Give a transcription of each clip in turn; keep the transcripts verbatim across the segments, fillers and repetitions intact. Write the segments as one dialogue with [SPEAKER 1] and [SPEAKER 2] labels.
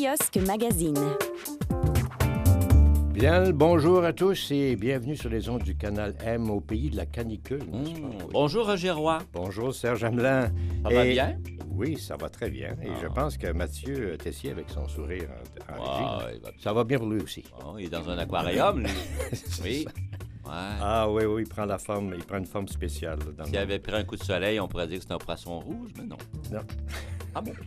[SPEAKER 1] Kiosque Magazine.
[SPEAKER 2] Bien le bonjour à tous et bienvenue sur les ondes du Canal M au pays de la canicule.
[SPEAKER 3] Mmh. Bonjour Roger Roy.
[SPEAKER 2] Bonjour Serge Hamelin.
[SPEAKER 3] Ça
[SPEAKER 2] et...
[SPEAKER 3] va bien?
[SPEAKER 2] Oui, ça va très bien. Et ah. je pense que Mathieu Tessier, avec son sourire en, en
[SPEAKER 3] wow,
[SPEAKER 2] régie,
[SPEAKER 3] va
[SPEAKER 2] ça va bien pour lui aussi.
[SPEAKER 3] Oh, il est dans un aquarium, lui. Oui. Ouais.
[SPEAKER 2] Ah oui, oui, il prend la forme, il prend une forme spéciale. Dans
[SPEAKER 3] S'il avait pris un coup de soleil, on pourrait dire que c'est un poisson rouge, mais non.
[SPEAKER 2] Non.
[SPEAKER 3] Ah bon?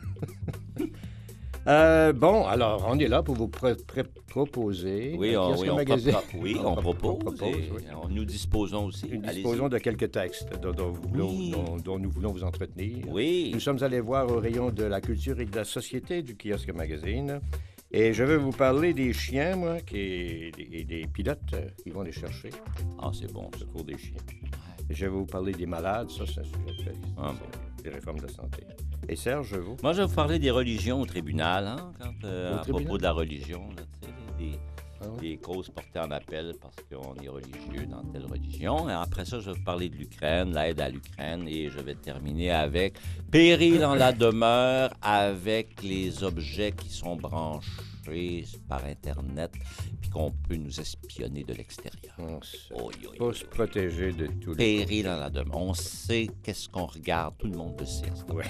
[SPEAKER 2] Euh, bon, alors, on est là pour vous pr- pr- proposer.
[SPEAKER 3] Oui, on, oui, on,
[SPEAKER 2] magazine...
[SPEAKER 3] pro- oui, on, on propose. propose et
[SPEAKER 2] oui.
[SPEAKER 3] on, nous disposons aussi.
[SPEAKER 2] Nous disposons
[SPEAKER 3] Allez-y.
[SPEAKER 2] de quelques textes dont, dont,
[SPEAKER 3] oui.
[SPEAKER 2] dont, dont nous voulons vous entretenir.
[SPEAKER 3] Oui.
[SPEAKER 2] Nous sommes allés voir au rayon de la culture et de la société du Kiosque Magazine. Et je vais vous parler des chiens, moi, qui, et des pilotes euh, qui vont les chercher.
[SPEAKER 3] Ah, c'est bon.
[SPEAKER 2] Le cours des chiens. Ouais. Je vais vous parler des malades. Ça, c'est un sujet très... Ah, bon. Des réformes de la santé. Et Serge, vous?
[SPEAKER 3] Moi, je vais vous parler des religions au tribunal, hein, quand, euh, à
[SPEAKER 2] tribunal?
[SPEAKER 3] propos de la religion, là, des,
[SPEAKER 2] ah oui?
[SPEAKER 3] des causes portées en appel parce qu'on est religieux dans telle religion. Et après ça, je vais vous parler de l'Ukraine, l'aide à l'Ukraine, et je vais terminer avec péril en la demeure avec les objets qui sont branchés par Internet puis qu'on peut nous espionner de l'extérieur.
[SPEAKER 2] On se,
[SPEAKER 3] oh, yo, yo,
[SPEAKER 2] faut se protéger de tout.
[SPEAKER 3] Péril en la demeure. On sait qu'est-ce qu'on regarde. Tout le monde le sait.
[SPEAKER 2] Oui.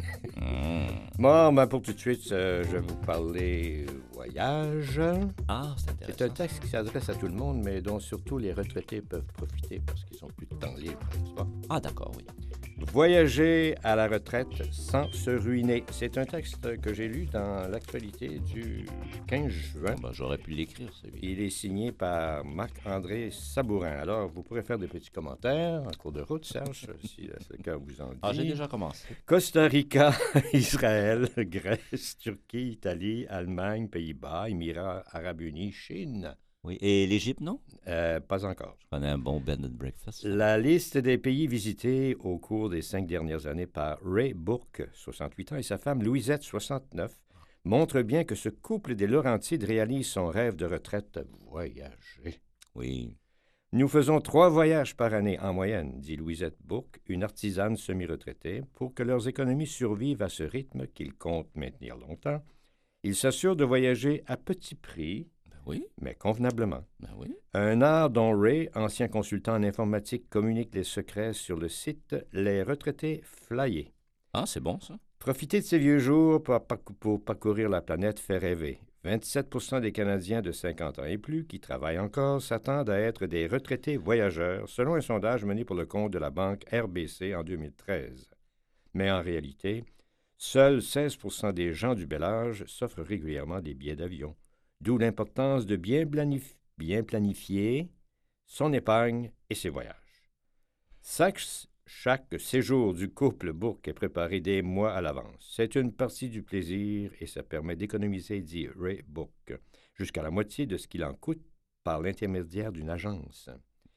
[SPEAKER 3] Mmh.
[SPEAKER 2] Bon, ben pour tout de suite, euh, je vais vous parler voyage.
[SPEAKER 3] Ah, c'est intéressant.
[SPEAKER 2] C'est un texte qui s'adresse à tout le monde, mais dont surtout les retraités peuvent profiter parce qu'ils ont plus de temps libre, n'est-ce pas?
[SPEAKER 3] Ah, d'accord, oui.
[SPEAKER 2] Voyager à la retraite sans se ruiner. C'est un texte que j'ai lu dans l'actualité du quinze juin.
[SPEAKER 3] Oh ben, j'aurais pu l'écrire, celui-là.
[SPEAKER 2] Il est signé par Marc-André Sabourin. Alors, vous pourrez faire des petits commentaires en cours de route, Serge, si le cœur vous en dit.
[SPEAKER 3] Ah, j'ai déjà commencé.
[SPEAKER 2] Costa Rica, Israël, Grèce, Turquie, Italie, Allemagne, Pays-Bas, Émirats Arabes Unis, Chine.
[SPEAKER 3] Oui, et l'Égypte, non?
[SPEAKER 2] Euh, pas encore.
[SPEAKER 3] Je connais un bon bed and breakfast.
[SPEAKER 2] La liste des pays visités au cours des cinq dernières années par Ray Bourque, soixante-huit ans, et sa femme Louisette, soixante-neuf, montre bien que ce couple des Laurentides réalise son rêve de retraite, voyager.
[SPEAKER 3] Oui.
[SPEAKER 2] Nous faisons trois voyages par année en moyenne, dit Louisette Bourque, une artisane semi-retraitée, pour que leurs économies survivent à ce rythme qu'ils comptent maintenir longtemps. Ils s'assurent de voyager à petit prix,
[SPEAKER 3] oui.
[SPEAKER 2] mais convenablement.
[SPEAKER 3] Ben oui.
[SPEAKER 2] Un art dont Ray, ancien consultant en informatique, communique les secrets sur le site Les Retraités Flyés.
[SPEAKER 3] Ah, c'est bon, ça.
[SPEAKER 2] Profiter de ces vieux jours pour, pour parcourir la planète fait rêver. vingt-sept pour cent des Canadiens de cinquante ans et plus qui travaillent encore s'attendent à être des retraités voyageurs, selon un sondage mené pour le compte de la banque R B C en deux mille treize. Mais en réalité, seuls seize pour cent des gens du bel âge s'offrent régulièrement des billets d'avion. D'où l'importance de bien, planif- bien planifier son épargne et ses voyages. Chaque, chaque séjour du couple Bourque est préparé des mois à l'avance. C'est une partie du plaisir et ça permet d'économiser, dit Ray Bourque, jusqu'à la moitié de ce qu'il en coûte par l'intermédiaire d'une agence.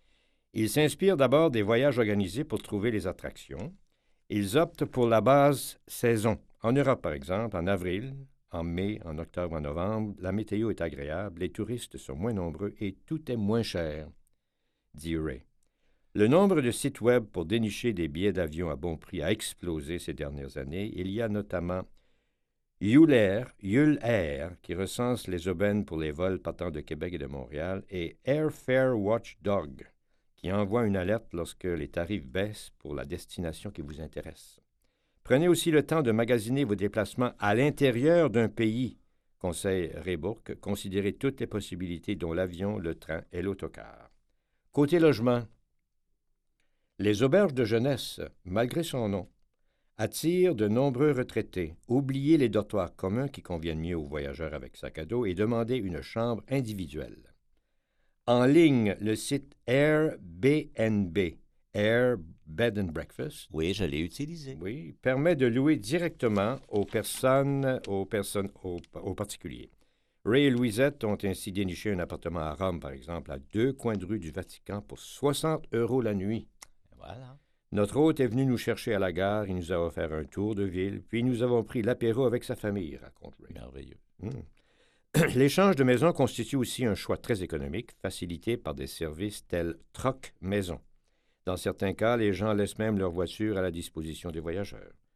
[SPEAKER 2] Ils s'inspirent d'abord des voyages organisés pour trouver les attractions. Ils optent pour la base saison. En Europe, par exemple, en avril, en mai, en octobre, en novembre, la météo est agréable, les touristes sont moins nombreux et tout est moins cher, dit Ray. Le nombre de sites web pour dénicher des billets d'avion à bon prix a explosé ces dernières années. Il y a notamment Yulair, Yulair, qui recense les aubaines pour les vols partant de Québec et de Montréal, et Airfare Watchdog, qui envoie une alerte lorsque les tarifs baissent pour la destination qui vous intéresse. Prenez aussi le temps de magasiner vos déplacements à l'intérieur d'un pays, conseille Ray Bourque. Considérez toutes les possibilités dont l'avion, le train et l'autocar. Côté logement, les auberges de jeunesse, malgré son nom, attirent de nombreux retraités. Oubliez les dortoirs communs qui conviennent mieux aux voyageurs avec sac à dos et demandez une chambre individuelle. En ligne, le site Airbnb, Air Bed and Breakfast.
[SPEAKER 3] Oui, je l'ai utilisé.
[SPEAKER 2] Oui, permet de louer directement aux personnes, aux personnes, aux, aux particuliers. Ray et Louisette ont ainsi déniché un appartement à Rome, par exemple, à deux coins de rue du Vatican pour soixante euros la nuit.
[SPEAKER 3] Voilà.
[SPEAKER 2] Notre hôte est venu nous chercher à la gare, il nous a offert un tour de ville, puis nous avons pris l'apéro avec sa famille, raconte Ray.
[SPEAKER 3] Merveilleux.
[SPEAKER 2] Mmh. L'échange de maison constitue aussi un choix très économique, facilité par des services tels Troc Maison. Dans certains cas, les gens laissent même leur voiture à la disposition des voyageurs.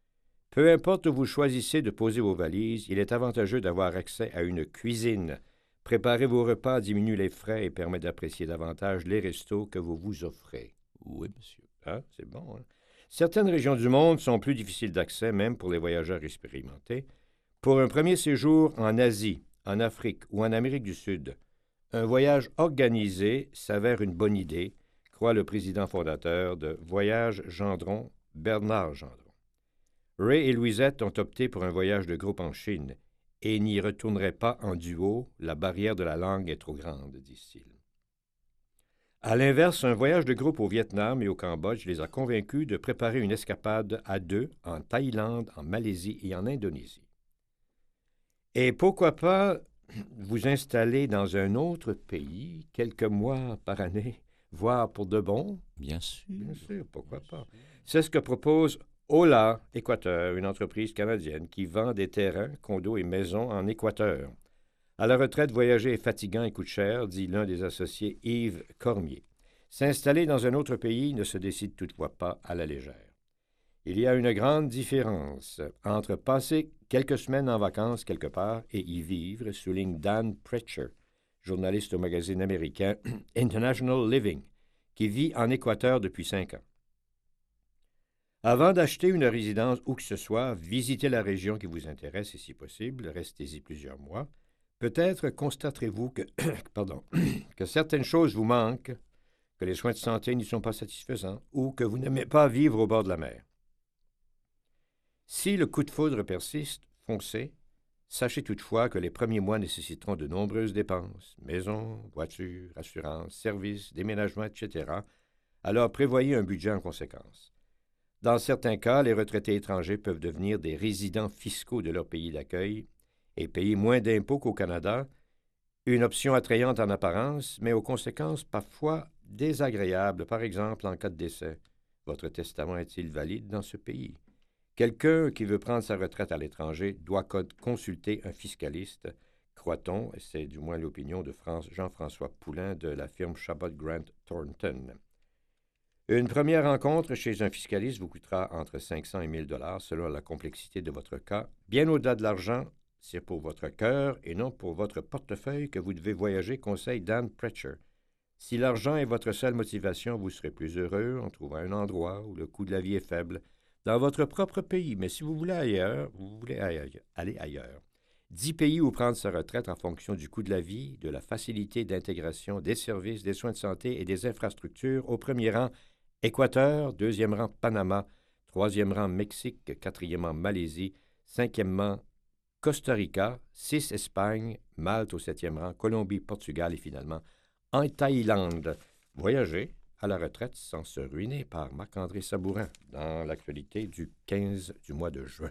[SPEAKER 2] Peu importe où vous choisissez de poser vos valises, il est avantageux d'avoir accès à une cuisine. Préparer vos repas diminue les frais et permet d'apprécier davantage les restos que vous vous offrez.
[SPEAKER 3] Oui, monsieur.
[SPEAKER 2] Ah, c'est bon, hein? Certaines régions du monde sont plus difficiles d'accès, même pour les voyageurs expérimentés. Pour un premier séjour en Asie, en Afrique ou en Amérique du Sud, un voyage organisé s'avère une bonne idée, croit le président fondateur de Voyage Gendron, Bernard Gendron. Ray et Louisette ont opté pour un voyage de groupe en Chine et n'y retourneraient pas en duo, la barrière de la langue est trop grande, disent-ils. À l'inverse, un voyage de groupe au Vietnam et au Cambodge les a convaincus de préparer une escapade à deux en Thaïlande, en Malaisie et en Indonésie. Et pourquoi pas vous installer dans un autre pays quelques mois par année, voire pour de bon?
[SPEAKER 3] Bien sûr.
[SPEAKER 2] Bien sûr, pourquoi pas. C'est ce que propose Ola Équateur, une entreprise canadienne qui vend des terrains, condos et maisons en Équateur. À la retraite, voyager est fatigant et coûte cher, dit l'un des associés Yves Cormier. S'installer dans un autre pays ne se décide toutefois pas à la légère. Il y a une grande différence entre passer quelques semaines en vacances quelque part et y vivre, souligne Dan Pritchard, journaliste au magazine américain International Living, qui vit en Équateur depuis cinq ans. Avant d'acheter une résidence où que ce soit, visitez la région qui vous intéresse et si possible, restez-y plusieurs mois. Peut-être constaterez-vous que, pardon, que certaines choses vous manquent, que les soins de santé n'y sont pas satisfaisants ou que vous n'aimez pas vivre au bord de la mer. Si le coup de foudre persiste, foncez. Sachez toutefois que les premiers mois nécessiteront de nombreuses dépenses, maison, voiture, assurance, services, déménagement, et cetera. Alors prévoyez un budget en conséquence. Dans certains cas, les retraités étrangers peuvent devenir des résidents fiscaux de leur pays d'accueil et payer moins d'impôts qu'au Canada, une option attrayante en apparence, mais aux conséquences parfois désagréables, par exemple en cas de décès. Votre testament est-il valide dans ce pays? Quelqu'un qui veut prendre sa retraite à l'étranger doit consulter un fiscaliste, croit-on, et c'est du moins l'opinion de France, Jean-François Poulain de la firme Chabot Grant Thornton. Une première rencontre chez un fiscaliste vous coûtera entre cinq cents et mille dollars selon la complexité de votre cas. Bien au-delà de l'argent, c'est pour votre cœur et non pour votre portefeuille que vous devez voyager, conseille Dan Pritchard. Si l'argent est votre seule motivation, vous serez plus heureux en trouvant un endroit où le coût de la vie est faible, dans votre propre pays. Mais si vous voulez ailleurs, vous voulez aller ailleurs. Dix pays où prendre sa retraite en fonction du coût de la vie, de la facilité d'intégration, des services, des soins de santé et des infrastructures. Au premier rang, Équateur, deuxième rang, Panama, troisième rang, Mexique, quatrièmement, Malaisie, cinquièmement, Costa Rica, six, Espagne, Malte au septième rang, Colombie, Portugal et finalement en Thaïlande. Voyager à la retraite sans se ruiner par Marc-André Sabourin dans l'actualité du quinze du mois de juin.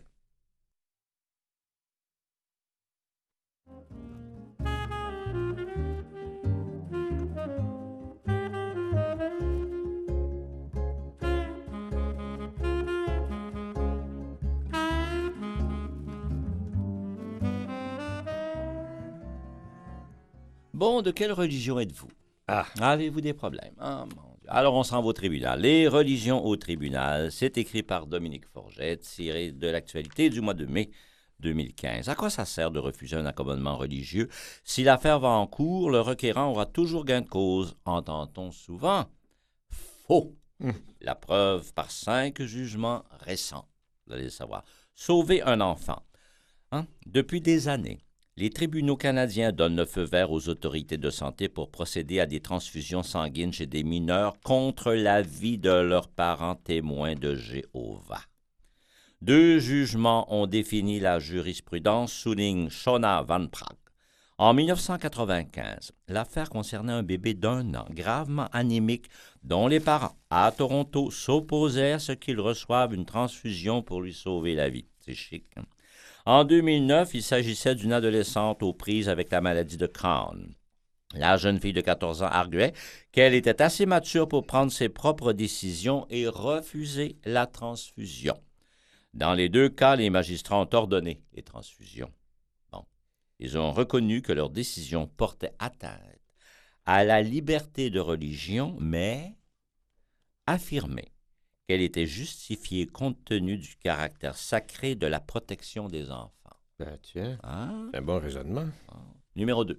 [SPEAKER 3] Bon, de quelle religion êtes-vous?
[SPEAKER 2] Ah.
[SPEAKER 3] Avez-vous des problèmes? Ah, mon Dieu. Alors, on s'en va au tribunal. Les religions au tribunal, c'est écrit par Dominique Forget, tiré de l'actualité du mois de mai deux mille quinze. À quoi ça sert de refuser un accommodement religieux? Si l'affaire va en cours, le requérant aura toujours gain de cause, entend-on souvent. Faux. Mmh. La preuve par cinq jugements récents. Vous allez le savoir. Sauver un enfant. Hein? Depuis des années, les tribunaux canadiens donnent le feu vert aux autorités de santé pour procéder à des transfusions sanguines chez des mineurs contre l'avis de leurs parents témoins de Jéhovah. Deux jugements ont défini la jurisprudence, souligne Shona Van Praag. En dix-neuf cent quatre-vingt-quinze, l'affaire concernait un bébé d'un an, gravement anémique, dont les parents, à Toronto, s'opposaient à ce qu'il reçoive une transfusion pour lui sauver la vie. C'est chic, hein? En deux mille neuf, il s'agissait d'une adolescente aux prises avec la maladie de Crohn. La jeune fille de quatorze ans arguait qu'elle était assez mature pour prendre ses propres décisions et refuser la transfusion. Dans les deux cas, les magistrats ont ordonné les transfusions. Bon, ils ont reconnu que leur décision portait atteinte à la liberté de religion, mais affirmé qu'elle était justifiée compte tenu du caractère sacré de la protection des enfants.
[SPEAKER 2] Ben, tiens,
[SPEAKER 3] Hein?
[SPEAKER 2] c'est un bon raisonnement.
[SPEAKER 3] Ah. Numéro deux.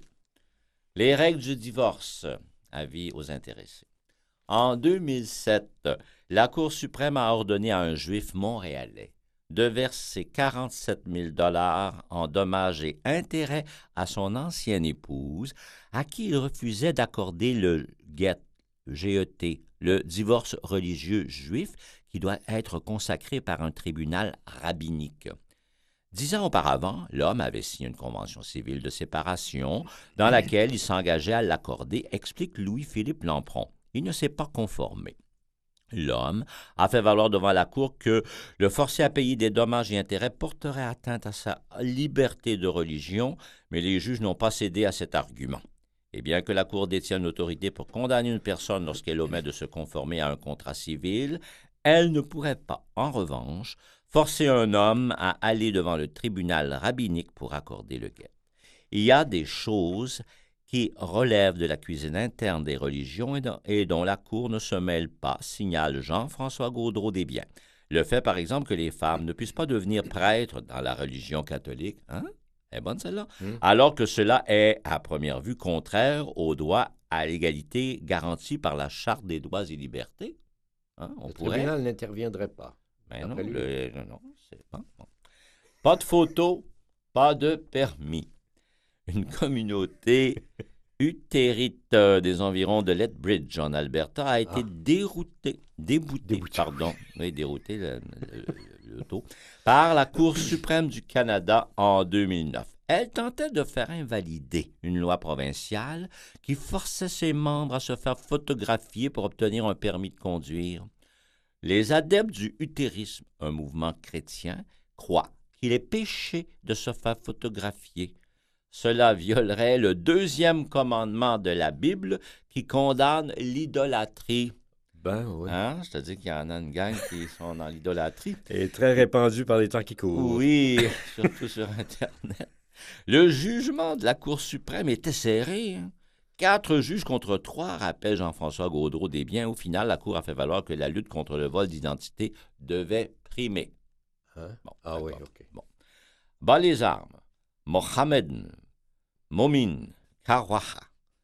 [SPEAKER 3] Les règles du divorce. Avis aux intéressés. En deux mille sept, la Cour suprême a ordonné à un juif montréalais de verser quarante-sept mille dollars en dommages et intérêts à son ancienne épouse, à qui il refusait d'accorder le get, G E T, le divorce religieux juif, qui doit être consacré par un tribunal rabbinique. Dix ans auparavant, l'homme avait signé une convention civile de séparation dans laquelle il s'engageait à l'accorder, explique Louis-Philippe Lampron. Il ne s'est pas conformé. L'homme a fait valoir devant la Cour que le forcer à payer des dommages et intérêts porterait atteinte à sa liberté de religion, mais les juges n'ont pas cédé à cet argument. Et bien que la Cour détienne l'autorité pour condamner une personne lorsqu'elle omet de se conformer à un contrat civil, elle ne pourrait pas, en revanche, forcer un homme à aller devant le tribunal rabbinique pour accorder le guet. Il y a des choses qui relèvent de la cuisine interne des religions et, dont, et dont la Cour ne se mêle pas, signale Jean-François Gaudreau-Desbiens. Le fait, par exemple, que les femmes ne puissent pas devenir prêtres dans la religion catholique, hein? Elle est bonne celle-là? Mmh. Alors que cela est, à première vue, contraire au droit à l'égalité garanti par la Charte des droits et libertés. Hein? On
[SPEAKER 2] le
[SPEAKER 3] pourrait...
[SPEAKER 2] tribunal n'interviendrait pas.
[SPEAKER 3] Ben non, le... non, c'est pas... Bon. Pas de photo, pas de permis. Une communauté utérite des environs de Lethbridge, en Alberta, a été ah. déroutée, déboutée, déboutée. pardon, oui, déroutée, le, le, le, le taux, par la Cour suprême du Canada en deux mille neuf. Elle tentait de faire invalider une loi provinciale qui forçait ses membres à se faire photographier pour obtenir un permis de conduire. Les adeptes du utérisme, un mouvement chrétien, croient qu'il est péché de se faire photographier. Cela violerait le deuxième commandement de la Bible qui condamne l'idolâtrie.
[SPEAKER 2] Ben oui.
[SPEAKER 3] Hein? C'est-à-dire qu'il y en a une gang qui sont dans l'idolâtrie.
[SPEAKER 2] Et très répandue par les temps qui courent.
[SPEAKER 3] Oui, surtout sur Internet. Le jugement de la Cour suprême était serré. Hein? Quatre juges contre trois, rappelle Jean-François Gaudreau-Desbiens. Au final, la Cour a fait valoir que la lutte contre le vol d'identité devait primer.
[SPEAKER 2] Hein? Bon, ah oui, OK.
[SPEAKER 3] Bon. Bas les armes. Mohamed Momin Kawaha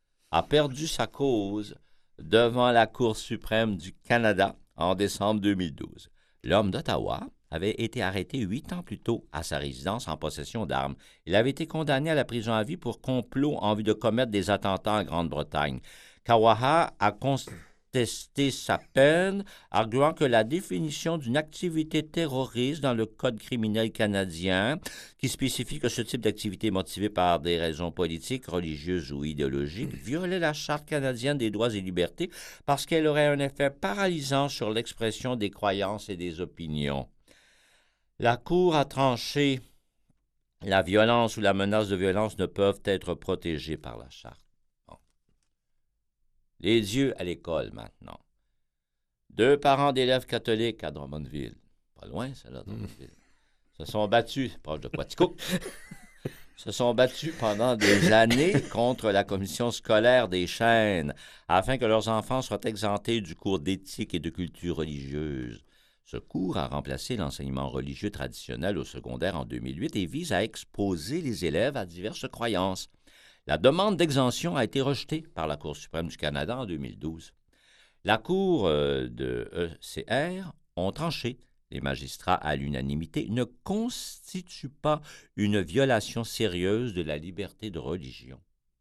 [SPEAKER 3] a perdu sa cause devant la Cour suprême du Canada en décembre deux mille douze. L'homme d'Ottawa avait été arrêté huit ans plus tôt à sa résidence en possession d'armes. Il avait été condamné à la prison à vie pour complot en vue de commettre des attentats en Grande-Bretagne. Kawaha a contesté sa peine, arguant que la définition d'une activité terroriste dans le Code criminel canadien, qui spécifie que ce type d'activité est motivée par des raisons politiques, religieuses ou idéologiques, violait la Charte canadienne des droits et libertés parce qu'elle aurait un effet paralysant sur l'expression des croyances et des opinions. La Cour a tranché. La violence ou la menace de violence ne peuvent être protégées par la Charte. Bon. Les yeux à l'école maintenant. Deux parents d'élèves catholiques à Drummondville. Pas loin, ça, là, Drummondville. Se sont battus, proche de Quaticook, se sont battus pendant des années contre la commission scolaire des Chênes afin que leurs enfants soient exemptés du cours d'éthique et de culture religieuse. Ce cours a remplacé l'enseignement religieux traditionnel au secondaire en deux mille huit et vise à exposer les élèves à diverses croyances. La demande d'exemption a été rejetée par la Cour suprême du Canada en deux mille douze. La Cour euh, de E C R ont tranché. Les magistrats, à l'unanimité, ne constituent pas une violation sérieuse de la liberté de religion.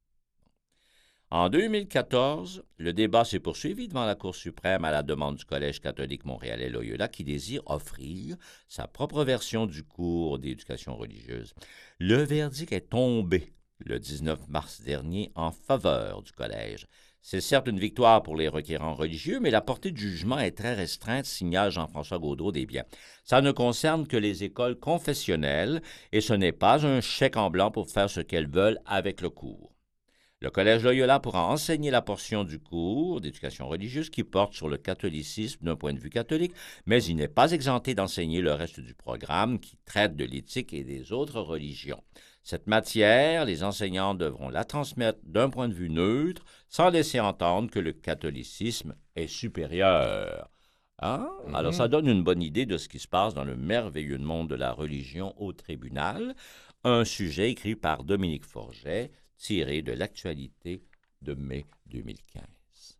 [SPEAKER 3] En deux mille quatorze, le débat s'est poursuivi devant la Cour suprême à la demande du Collège catholique montréalais Loyola qui désire offrir sa propre version du cours d'éducation religieuse. Le verdict est tombé le dix-neuf mars dernier en faveur du Collège. C'est certes une victoire pour les requérants religieux, mais la portée du jugement est très restreinte, signale Jean-François Gaudreau-Desbiens. Ça ne concerne que les écoles confessionnelles et ce n'est pas un chèque en blanc pour faire ce qu'elles veulent avec le cours. Le Collège Loyola pourra enseigner la portion du cours d'éducation religieuse qui porte sur le catholicisme d'un point de vue catholique, mais il n'est pas exempté d'enseigner le reste du programme qui traite de l'éthique et des autres religions. Cette matière, les enseignants devront la transmettre d'un point de vue neutre, sans laisser entendre que le catholicisme est supérieur. Ah,
[SPEAKER 2] Mhm.
[SPEAKER 3] alors ça donne une bonne idée de ce qui se passe dans le merveilleux monde de la religion au tribunal. Un sujet écrit par Dominique Forget, tiré de l'actualité de mai deux mille quinze.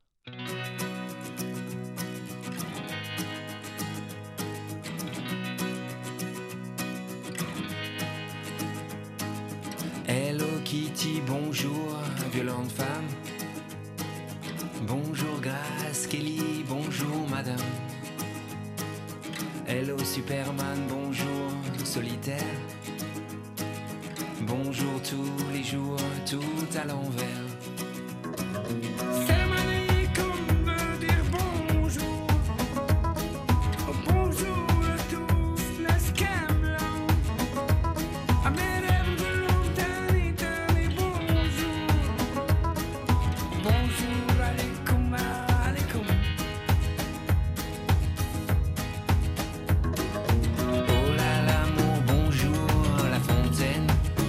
[SPEAKER 1] Hello Kitty, bonjour, violente femme. Bonjour Grace Kelly, bonjour madame. Hello Superman, bonjour solitaire. Bonjour tous les jours, tout à l'envers. Salam alaikum veut dire bonjour. Bonjour à tous, les Camelons. À mes rêves de longtemps, et bonjour. Bonjour alaikum, alaikum. Oh là l'amour, bonjour la fontaine.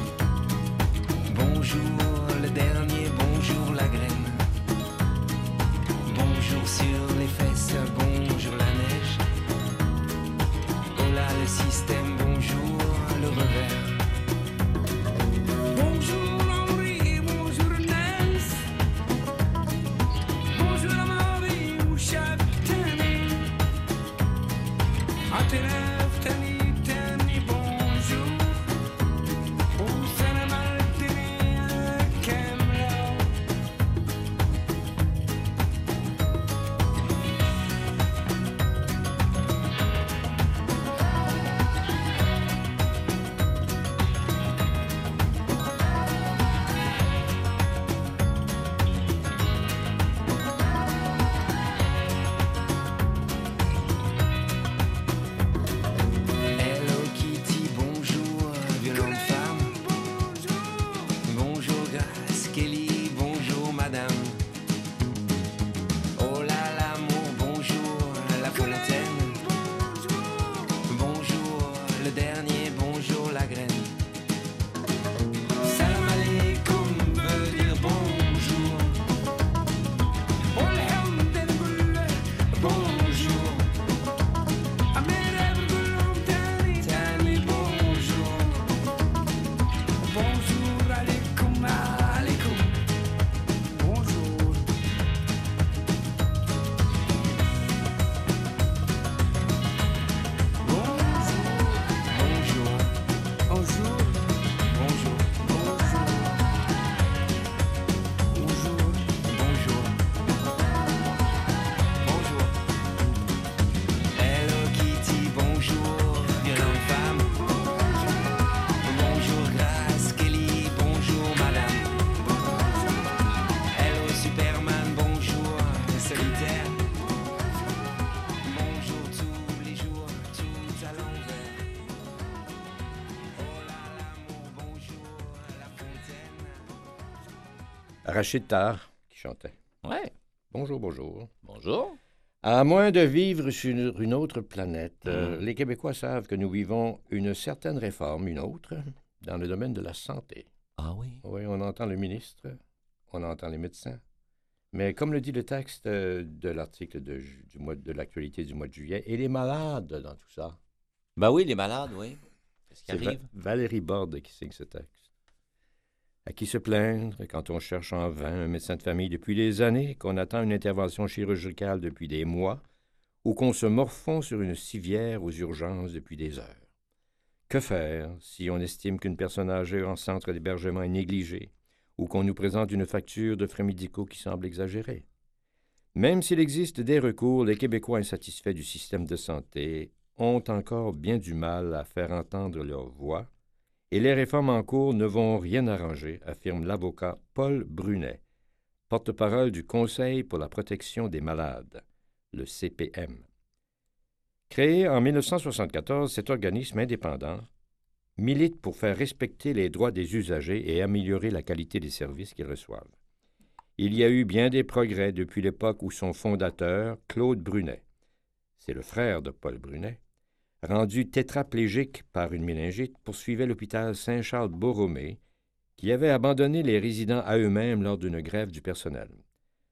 [SPEAKER 1] Bonjour le dernier, bonjour la graine. Bonjour sur les fesses, bonjour la neige. Oh là le système, bonjour le revers. Bonjour Henri, bonjour Nels. Bonjour la Marie ou Chaptani. À tes lèvres, Tani, Tani, bonjour. Au cinéma, Tani, Camelot. Hello Kitty, bonjour, violente femme. Bonjour Grace Kelly, bonjour madame. Oh là l'amour, bonjour la fontaine. Bonjour le dernier, bonjour la graine. Salam alaikum veut dire bonjour. Alhamdulillah, bonjour. À mes rêves de longtemps, Tani, bonjour. Bonjour alaikum, alaikum. Bonjour. Bonjour. Bonjour. Bonjour. Bonjour. Bonjour. Bonjour. Bonjour. Bonjour. Hello Kitty, bonjour, violente femme. Bonjour Grace Kelly, bonjour madame. Hello Superman, bonjour solitaire. Bonjour tous les jours, tout à l'envers. Oh là l'amour, bonjour la fontaine.
[SPEAKER 2] Rachid Tar qui chantait.
[SPEAKER 3] Ouais,
[SPEAKER 2] Bonjour, bonjour.
[SPEAKER 3] bonjour.
[SPEAKER 2] À moins de vivre sur une autre planète, euh,
[SPEAKER 3] Mm.
[SPEAKER 2] les Québécois savent que nous vivons une certaine réforme, une autre, dans le domaine de la santé.
[SPEAKER 3] Ah oui?
[SPEAKER 2] Oui, on entend le ministre, on entend les médecins. Mais comme le dit le texte euh, de l'article de, ju- du mois de l'actualité du mois de juillet, et les malades dans tout ça.
[SPEAKER 3] Ben oui, les malades, oui. Qu'est-ce qui
[SPEAKER 2] C'est Va-
[SPEAKER 3] arrive?
[SPEAKER 2] Valérie Borde qui signe ce texte. À qui se plaindre quand on cherche en vain un médecin de famille depuis des années, qu'on attend une intervention chirurgicale depuis des mois, ou qu'on se morfond sur une civière aux urgences depuis des heures. Que faire si on estime qu'une personne âgée en centre d'hébergement est négligée, ou qu'on nous présente une facture de frais médicaux qui semble exagérée? Même s'il existe des recours, les Québécois insatisfaits du système de santé ont encore bien du mal à faire entendre leur voix, et les réformes en cours ne vont rien arranger, affirme l'avocat Paul Brunet, porte-parole du Conseil pour la protection des malades, le C P M. Créé en mille neuf cent soixante-quatorze, cet organisme indépendant milite pour faire respecter les droits des usagers et améliorer la qualité des services qu'ils reçoivent. Il y a eu bien des progrès depuis l'époque où son fondateur, Claude Brunet, c'est le frère de Paul Brunet, rendu tétraplégique par une méningite, poursuivait l'hôpital Saint-Charles-Borromée, qui avait abandonné les résidents à eux-mêmes lors d'une grève du personnel.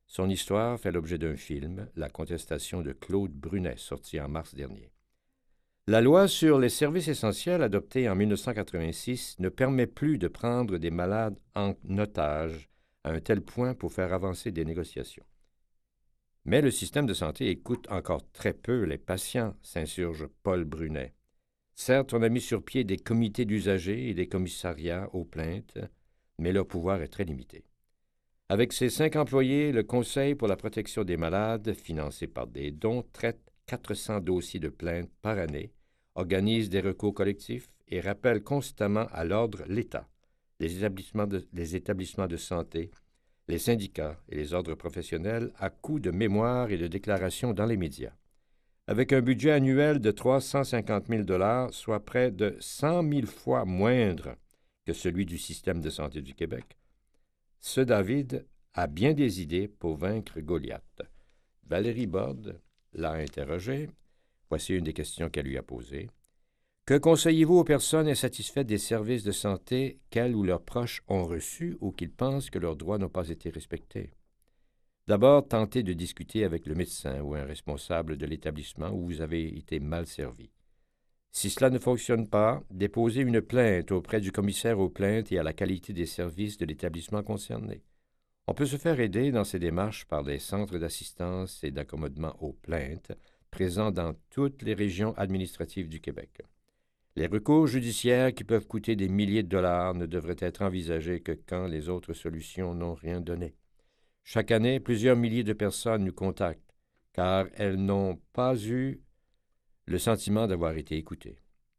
[SPEAKER 2] Son histoire fait l'objet d'un film, La contestation de Claude Brunet, sorti en mars dernier. La loi sur les services essentiels adoptée en mille neuf cent quatre-vingt-six ne permet plus de prendre des malades en otage à un tel point pour faire avancer des négociations. Mais le système de santé écoute encore très peu les patients, s'insurge Paul Brunet. Certes, on a mis sur pied des comités d'usagers et des commissariats aux plaintes, mais leur pouvoir est très limité. Avec ses cinq employés, le Conseil pour la protection des malades, financé par des dons, traite quatre cents dossiers de plaintes par année, organise des recours collectifs et rappelle constamment à l'ordre l'État, les établissements de, les établissements de santé, les syndicats et les ordres professionnels à coups de mémoires et de déclarations dans les médias. Avec un budget annuel de trois cent cinquante mille dollars, soit près de cent mille fois moindre que celui du système de santé du Québec, ce David a bien des idées pour vaincre Goliath. Valérie Borde l'a interrogé. Voici une des questions qu'elle lui a posées. Que conseillez-vous aux personnes insatisfaites des services de santé qu'elles ou leurs proches ont reçus ou qu'ils pensent que leurs droits n'ont pas été respectés? D'abord, tentez de discuter avec le médecin ou un responsable de l'établissement où vous avez été mal servi. Si cela ne fonctionne pas, déposez une plainte auprès du commissaire aux plaintes et à la qualité des services de l'établissement concerné. On peut se faire aider dans ces démarches par des centres d'assistance et d'accommodement aux plaintes présents dans toutes les régions administratives du Québec. Les recours judiciaires qui peuvent coûter des milliers de dollars ne devraient être envisagés que quand les autres solutions n'ont rien donné. Chaque année, plusieurs milliers de personnes nous contactent, car elles n'ont pas eu le sentiment d'avoir été écoutées.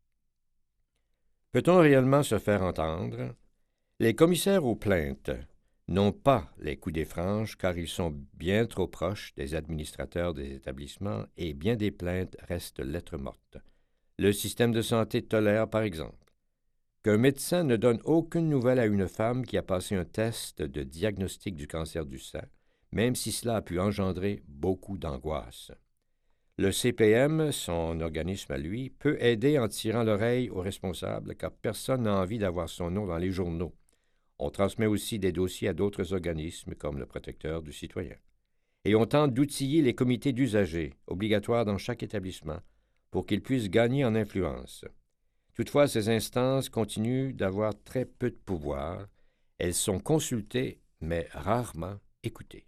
[SPEAKER 2] Peut-on réellement se faire entendre? Les commissaires aux plaintes n'ont pas les coups des franges, car ils sont bien trop proches des administrateurs des établissements et bien des plaintes restent lettres mortes. Le système de santé tolère, par exemple, qu'un médecin ne donne aucune nouvelle à une femme qui a passé un test de diagnostic du cancer du sein, même si cela a pu engendrer beaucoup d'angoisse. Le C P M, son organisme à lui, peut aider en tirant l'oreille aux responsables, car personne n'a envie d'avoir son nom dans les journaux. On transmet aussi des dossiers à d'autres organismes, comme le Protecteur du citoyen. Et on tente d'outiller les comités d'usagers, obligatoires dans chaque établissement, pour qu'ils puissent gagner en influence. Toutefois, ces instances continuent d'avoir très peu de pouvoir. Elles sont consultées, mais rarement écoutées.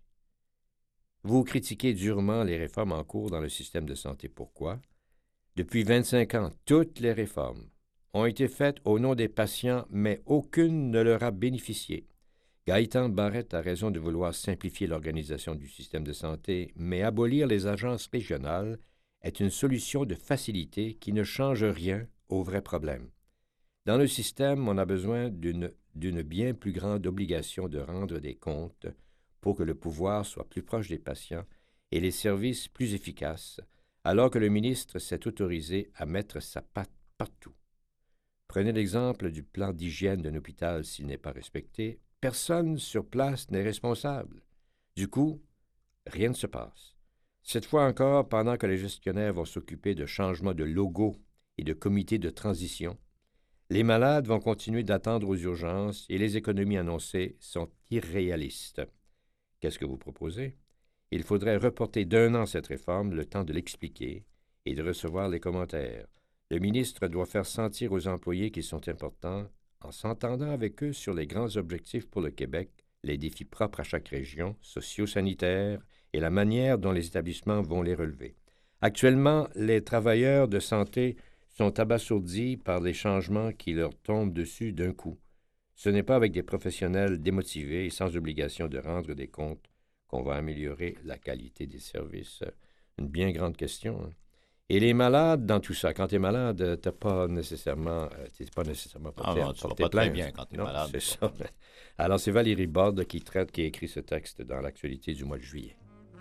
[SPEAKER 2] Vous critiquez durement les réformes en cours dans le système de santé. Pourquoi? Depuis vingt-cinq ans, toutes les réformes ont été faites au nom des patients, mais aucune ne leur a bénéficié. Gaëtan Barrette a raison de vouloir simplifier l'organisation du système de santé, mais abolir les agences régionales est une solution de facilité qui ne change rien au vrai problème. Dans le système, on a besoin d'une, d'une bien plus grande obligation de rendre des comptes pour que le pouvoir soit plus proche des patients et les services plus efficaces, alors que le ministre s'est autorisé à mettre sa patte partout. Prenez l'exemple du plan d'hygiène d'un hôpital s'il n'est pas respecté. Personne sur place n'est responsable. Du coup, rien ne se passe. Cette fois encore, pendant que les gestionnaires vont s'occuper de changements de logo et de comités de transition, les malades vont continuer d'attendre aux urgences et les économies annoncées sont irréalistes. Qu'est-ce que vous proposez? Il faudrait reporter d'un an cette réforme, le temps de l'expliquer et de recevoir les commentaires. Le ministre doit faire sentir aux employés qu'ils sont importants en s'entendant avec eux sur les grands objectifs pour le Québec, les défis propres à chaque région, socio-sanitaires et la manière dont les établissements vont les relever. Actuellement, les travailleurs de santé sont abasourdis par les changements qui leur tombent dessus d'un coup. Ce n'est pas avec des professionnels démotivés et sans obligation de rendre des comptes qu'on va améliorer la qualité des services. Une bien grande question. Hein? Et les malades dans tout ça, quand tu es malade, tu n'es pas nécessairement, t'es pas nécessairement porté,
[SPEAKER 3] ah non, tu vas
[SPEAKER 2] porté
[SPEAKER 3] pas
[SPEAKER 2] plainte.
[SPEAKER 3] très bien quand tu es
[SPEAKER 2] Non,
[SPEAKER 3] malade.
[SPEAKER 2] c'est ça. Alors, c'est Valérie Borde qui traite, qui a écrit ce texte dans l'actualité du mois de juillet.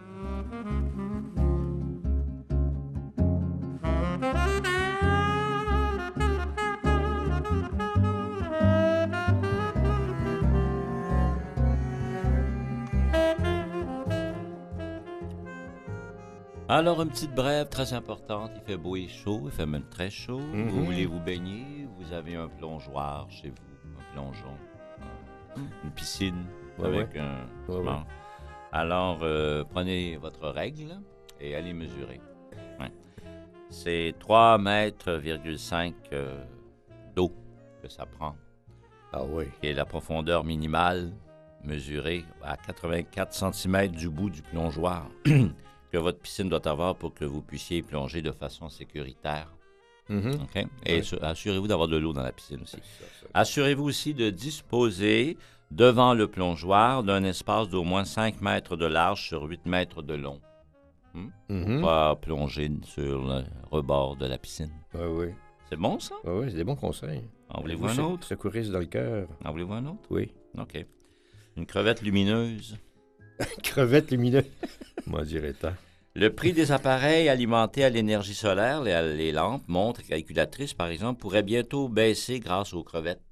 [SPEAKER 3] Alors, une petite brève très importante. Il fait beau et chaud, il fait même très chaud.
[SPEAKER 2] Mm-hmm.
[SPEAKER 3] Vous voulez vous baigner, vous avez un plongeoir chez vous, un plongeon, un- une piscine
[SPEAKER 2] Ouais,
[SPEAKER 3] avec
[SPEAKER 2] ouais.
[SPEAKER 3] un...
[SPEAKER 2] Ouais,
[SPEAKER 3] bon.
[SPEAKER 2] ouais.
[SPEAKER 3] Alors, euh, prenez votre règle et allez mesurer. Ouais. C'est trois mètres virgule cinq euh, d'eau que ça prend.
[SPEAKER 2] Ah oui.
[SPEAKER 3] Et la profondeur minimale mesurée à quatre-vingt-quatre centimètres du bout du plongeoir que votre piscine doit avoir pour que vous puissiez plonger de façon sécuritaire.
[SPEAKER 2] Mhm.
[SPEAKER 3] OK? Et
[SPEAKER 2] Ouais.
[SPEAKER 3] su- assurez-vous d'avoir de l'eau dans la piscine aussi.
[SPEAKER 2] Ça, ça.
[SPEAKER 3] Assurez-vous aussi de disposer devant le plongeoir d'un espace d'au moins cinq mètres de large sur huit mètres de long.
[SPEAKER 2] Mhm.
[SPEAKER 3] Pas plonger sur le rebord de la piscine.
[SPEAKER 2] Ah oui.
[SPEAKER 3] C'est bon, ça?
[SPEAKER 2] Ah oui, c'est des bons conseils.
[SPEAKER 3] En voulez-vous
[SPEAKER 2] Vous
[SPEAKER 3] un
[SPEAKER 2] sec-
[SPEAKER 3] autre?
[SPEAKER 2] secouriste dans le cœur.
[SPEAKER 3] En voulez-vous un autre?
[SPEAKER 2] Oui.
[SPEAKER 3] OK. Une crevette lumineuse.
[SPEAKER 2] Crevette lumineuse. Moi, dirais tant.
[SPEAKER 3] Le prix des appareils alimentés à l'énergie solaire, les, les lampes, montres, calculatrices, par exemple, pourrait bientôt baisser grâce aux crevettes.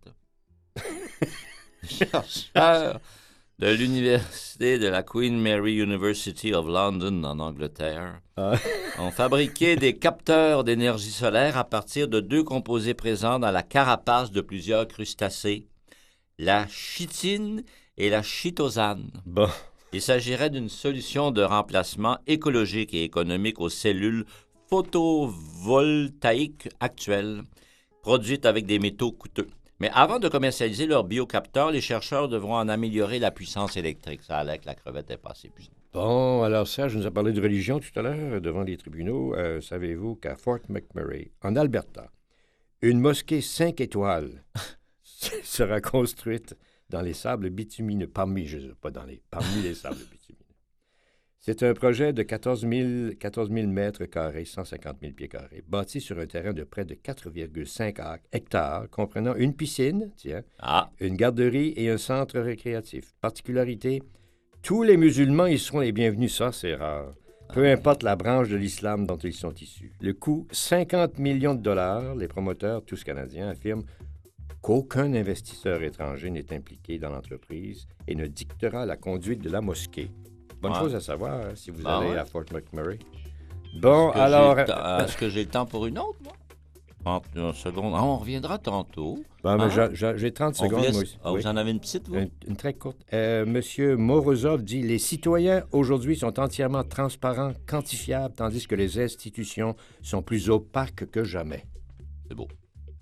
[SPEAKER 3] Les chercheurs de l'université de la Queen Mary University of London en Angleterre
[SPEAKER 2] Ah.
[SPEAKER 3] ont fabriqué des capteurs d'énergie solaire à partir de deux composés présents dans la carapace de plusieurs crustacés, la chitine et la chitosane.
[SPEAKER 2] Bon.
[SPEAKER 3] Il s'agirait d'une solution de remplacement écologique et économique aux cellules photovoltaïques actuelles, produites avec des métaux coûteux. Mais avant de commercialiser leurs biocapteurs, les chercheurs devront en améliorer la puissance électrique. Ça allait que la crevette est pas assez puissante.
[SPEAKER 2] Bon, alors Serge nous a parlé de religion tout à l'heure devant les tribunaux. Euh, savez-vous qu'à Fort McMurray, en Alberta, une mosquée cinq étoiles sera construite dans les sables bitumineux, parmi, je sais pas dans les, parmi les sables bitumineux. C'est un projet de quatorze mille mètres carrés, cent cinquante mille pieds carrés, bâti sur un terrain de près de quatre virgule cinq hectares, comprenant une piscine, tiens,
[SPEAKER 3] Ah,
[SPEAKER 2] une garderie et un centre récréatif. Particularité, tous les musulmans y seront les bienvenus, ça c'est rare. Peu importe la branche de l'islam dont ils sont issus. Le coût, cinquante millions de dollars. Les promoteurs, tous canadiens, affirment qu'aucun investisseur étranger n'est impliqué dans l'entreprise et ne dictera la conduite de la mosquée. Bonne
[SPEAKER 3] Ouais.
[SPEAKER 2] chose à savoir hein, si vous
[SPEAKER 3] Ben
[SPEAKER 2] allez
[SPEAKER 3] ouais.
[SPEAKER 2] à Fort McMurray. Bon,
[SPEAKER 3] est-ce que
[SPEAKER 2] alors...
[SPEAKER 3] j'ai le temps- Est-ce que j'ai le temps pour une autre, moi? trente secondes. Ah, on reviendra tantôt.
[SPEAKER 2] Bon, mais
[SPEAKER 3] Ah.
[SPEAKER 2] j'a- j'a- j'ai trente
[SPEAKER 3] On vous
[SPEAKER 2] secondes,
[SPEAKER 3] laisse-
[SPEAKER 2] moi aussi.
[SPEAKER 3] Ah,
[SPEAKER 2] Oui.
[SPEAKER 3] vous en avez une petite, vous?
[SPEAKER 2] Une, une très courte. Euh, Monsieur Morozov dit « Les citoyens aujourd'hui sont entièrement transparents, quantifiables, tandis que les institutions sont plus opaques que jamais.
[SPEAKER 3] C'est beau.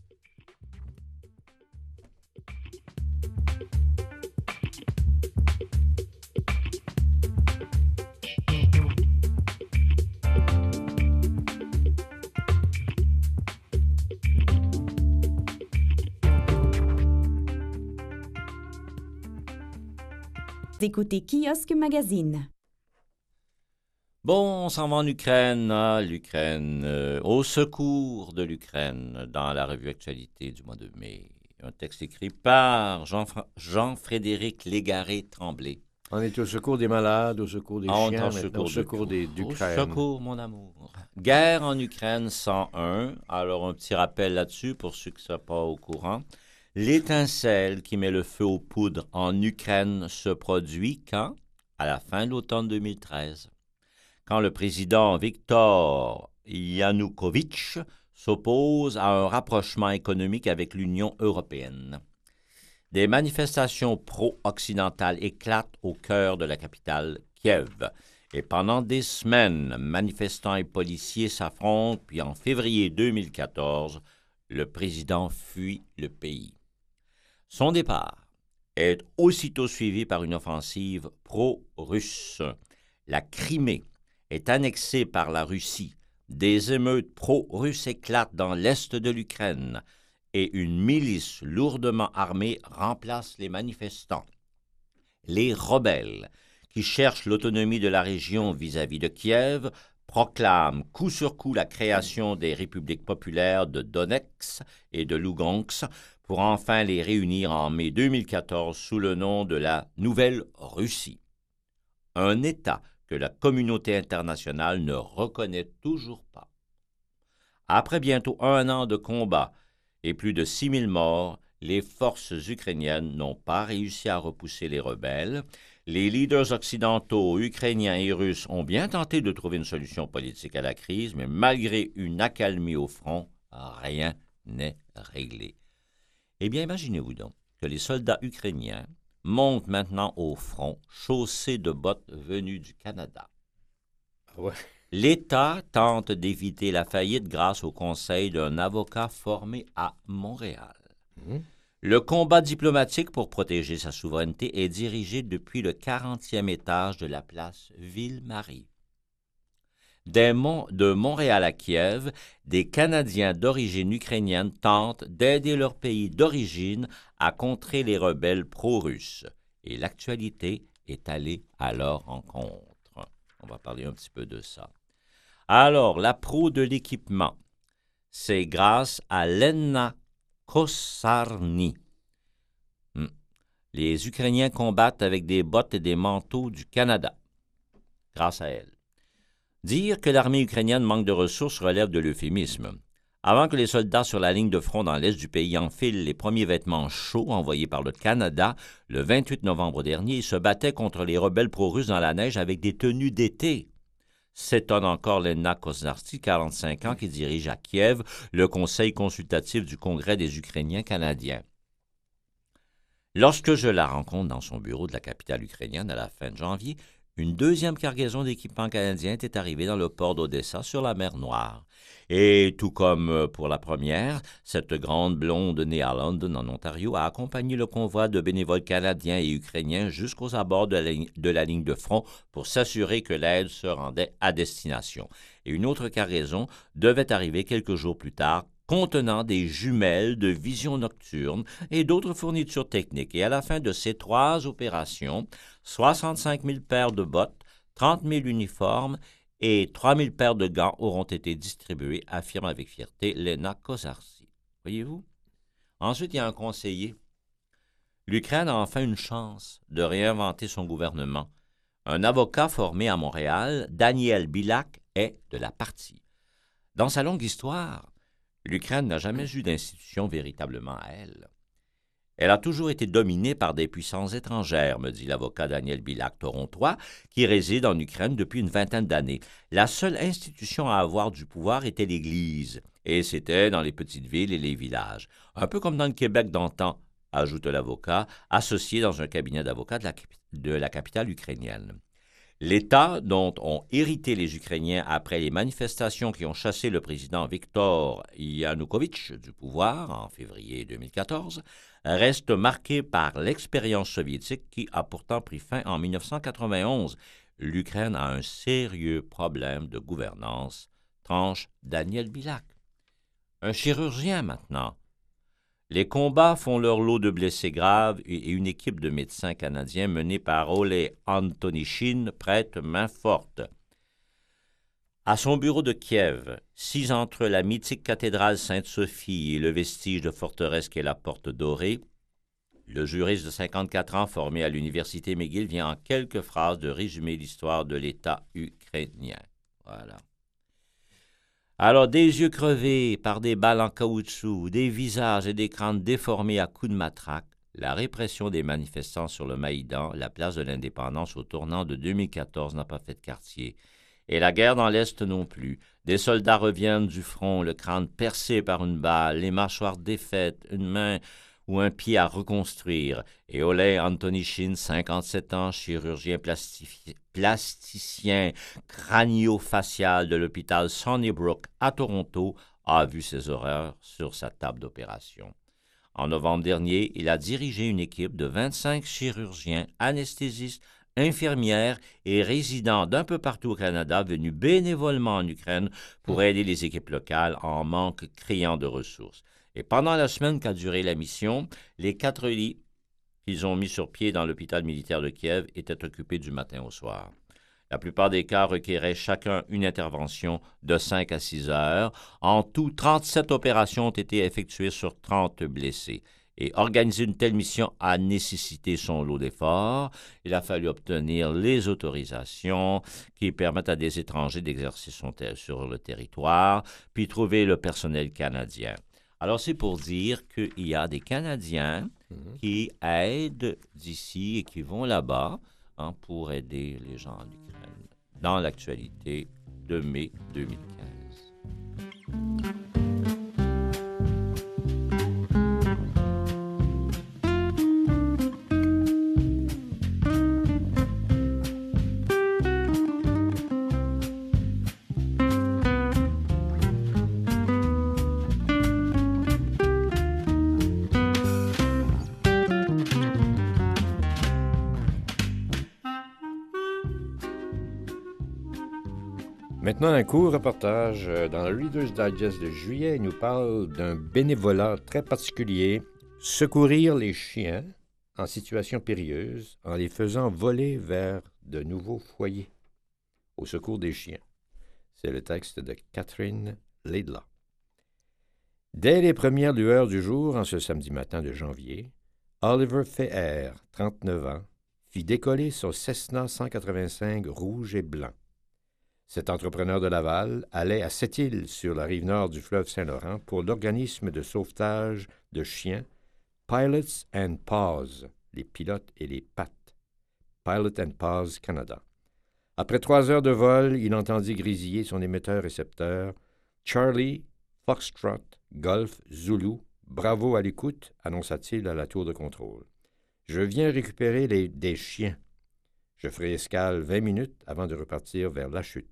[SPEAKER 4] Écoutez Kiosque Magazine.
[SPEAKER 3] Bon, on s'en va en Ukraine, hein, l'Ukraine, euh, au secours de l'Ukraine, dans la revue Actualité du mois de mai. Un texte écrit par Jean-Fra- Jean-Frédéric Légaré-Tremblay.
[SPEAKER 2] On est au secours des malades, au secours des
[SPEAKER 3] Ah, on est
[SPEAKER 2] chiens,
[SPEAKER 3] en
[SPEAKER 2] maintenant,
[SPEAKER 3] secours
[SPEAKER 2] au
[SPEAKER 3] de
[SPEAKER 2] secours
[SPEAKER 3] tout.
[SPEAKER 2] des,
[SPEAKER 3] Au
[SPEAKER 2] d'Ukraine.
[SPEAKER 3] secours, mon amour. Guerre en Ukraine cent un. Alors, un petit rappel là-dessus pour ceux qui ne sont pas au courant. L'étincelle qui met le feu aux poudres en Ukraine se produit quand? À la fin de l'automne deux mille treize. Quand le président Viktor Yanukovych s'oppose à un rapprochement économique avec l'Union européenne. Des manifestations pro-occidentales éclatent au cœur de la capitale, Kiev. Et pendant des semaines, manifestants et policiers s'affrontent, puis en février deux mille quatorze, le président fuit le pays. Son départ est aussitôt suivi par une offensive pro-russe. La Crimée est annexée par la Russie. Des émeutes pro-russes éclatent dans l'est de l'Ukraine et une milice lourdement armée remplace les manifestants. Les rebelles, qui cherchent l'autonomie de la région vis-à-vis de Kiev, proclament coup sur coup la création des républiques populaires de Donetsk et de Lugansk pour enfin les réunir en mai deux mille quatorze sous le nom de la Nouvelle-Russie. Un État que la communauté internationale ne reconnaît toujours pas. Après bientôt un an de combat et plus de six mille morts, les forces ukrainiennes n'ont pas réussi à repousser les rebelles. Les leaders occidentaux, ukrainiens et russes ont bien tenté de trouver une solution politique à la crise, mais malgré une accalmie au front, rien n'est réglé. Eh bien, imaginez-vous donc que les soldats ukrainiens montent maintenant au front, chaussés de bottes venues du Canada.
[SPEAKER 2] Ouais.
[SPEAKER 3] L'État tente d'éviter la faillite grâce au conseil d'un avocat formé à Montréal.
[SPEAKER 2] Mmh.
[SPEAKER 3] Le combat diplomatique pour protéger sa souveraineté est dirigé depuis le quarantième étage de la place Ville-Marie. Des Mon- de Montréal à Kiev, des Canadiens d'origine ukrainienne tentent d'aider leur pays d'origine à contrer les rebelles pro-russes. Et l'actualité est allée à leur rencontre. On va parler un petit peu de ça. Alors, la pro de l'équipement, c'est grâce à Lena Kossarny. Hmm. Les Ukrainiens combattent avec des bottes et des manteaux du Canada, grâce à elle. Dire que l'armée ukrainienne manque de ressources relève de l'euphémisme. Avant que les soldats sur la ligne de front dans l'est du pays enfilent les premiers vêtements chauds envoyés par le Canada, le vingt-huit novembre dernier, ils se battaient contre les rebelles pro-russes dans la neige avec des tenues d'été. S'étonne encore Lena Kossarny, quarante-cinq ans, qui dirige à Kiev le conseil consultatif du Congrès des Ukrainiens canadiens. Lorsque je la rencontre dans son bureau de la capitale ukrainienne à la fin de janvier, une deuxième cargaison d'équipements canadiens était arrivée dans le port d'Odessa sur la mer Noire. Et tout comme pour la première, cette grande blonde née à London, en Ontario, a accompagné le convoi de bénévoles canadiens et ukrainiens jusqu'aux abords de la, ligne, de la ligne de front pour s'assurer que l'aide se rendait à destination. Et une autre cargaison devait arriver quelques jours plus tard, contenant des jumelles de vision nocturne et d'autres fournitures techniques. Et à la fin de ces trois opérations, soixante-cinq mille paires de bottes, trente mille uniformes et trois mille paires de gants auront été distribués, affirme avec fierté Lena Kossarny. Voyez-vous? Ensuite, il y a un conseiller. L'Ukraine a enfin une chance de réinventer son gouvernement. Un avocat formé à Montréal, Daniel Bilak, est de la partie. Dans sa longue histoire, l'Ukraine n'a jamais eu d'institution véritablement à elle. Elle a toujours été dominée par des puissances étrangères, me dit l'avocat Daniel Bilak, torontois, qui réside en Ukraine depuis une vingtaine d'années. La seule institution à avoir du pouvoir était l'Église, et c'était dans les petites villes et les villages. Un peu comme dans le Québec d'antan, ajoute l'avocat, associé dans un cabinet d'avocats de la, de la capitale ukrainienne. L'État dont ont hérité les Ukrainiens après les manifestations qui ont chassé le président Viktor Yanukovych du pouvoir en février deux mille quatorze reste marqué par l'expérience soviétique qui a pourtant pris fin en dix-neuf cent quatre-vingt-onze. L'Ukraine a un sérieux problème de gouvernance, tranche Daniel Bilak. Un chirurgien maintenant. Les combats font leur lot de blessés graves et une équipe de médecins canadiens menée par Ole Antonichin prête main forte. À son bureau de Kiev, sis entre la mythique cathédrale Sainte-Sophie et le vestige de forteresse qu'est la Porte Dorée, le juriste de cinquante-quatre ans formé à l'université McGill vient en quelques phrases de résumer l'histoire de l'État ukrainien. Voilà. Alors, des yeux crevés par des balles en caoutchouc, des visages et des crânes déformés à coups de matraque, la répression des manifestants sur le Maïdan, la place de l'Indépendance au tournant de deux mille quatorze, n'a pas fait de quartier. Et la guerre dans l'Est non plus. Des soldats reviennent du front, le crâne percé par une balle, les mâchoires défaites, une main ou un pied à reconstruire. Et Ole Antonichin, cinquante-sept ans, chirurgien plastifi- plasticien crânio-facial de l'hôpital Sunnybrook à Toronto, a vu ces horreurs sur sa table d'opération. En novembre dernier, il a dirigé une équipe de vingt-cinq chirurgiens, anesthésistes, infirmières et résidents d'un peu partout au Canada venus bénévolement en Ukraine pour aider les équipes locales en manque criant de ressources. Et pendant la semaine qu'a duré la mission, les quatre lits qu'ils ont mis sur pied dans l'hôpital militaire de Kiev étaient occupés du matin au soir. La plupart des cas requéraient chacun une intervention de cinq à six heures. En tout, trente-sept opérations ont été effectuées sur trente blessés. Et organiser une telle mission a nécessité son lot d'efforts. Il a fallu obtenir les autorisations qui permettent à des étrangers d'exercer son ter- sur le territoire, puis trouver le personnel canadien. Alors, c'est pour dire qu'il y a des Canadiens mm-hmm. qui aident d'ici et qui vont là-bas hein, pour aider les gens en Ukraine dans l'actualité de mai deux mille quinze.
[SPEAKER 2] Maintenant, un court reportage dans le Reader's Digest de juillet. Il nous parle d'un bénévolat très particulier, secourir les chiens en situation périlleuse en les faisant voler vers de nouveaux foyers. Au secours des chiens. C'est le texte de Catherine Laidlaw. Dès les premières lueurs du jour, en ce samedi matin de janvier, Oliver Feher, trente-neuf ans, fit décoller son Cessna cent quatre-vingt-cinq rouge et blanc. Cet entrepreneur de Laval allait à Sept-Îles, sur la rive nord du fleuve Saint-Laurent, pour l'organisme de sauvetage de chiens Pilots and Paws, les pilotes et les pattes, Pilot and Paws Canada. Après trois heures de vol, il entendit grésiller son émetteur-récepteur. « Charlie, Foxtrot, Golf, Zulu, bravo à l'écoute », annonça-t-il à la tour de contrôle. « Je viens récupérer les, des chiens. Je ferai escale vingt minutes avant de repartir vers la chute. »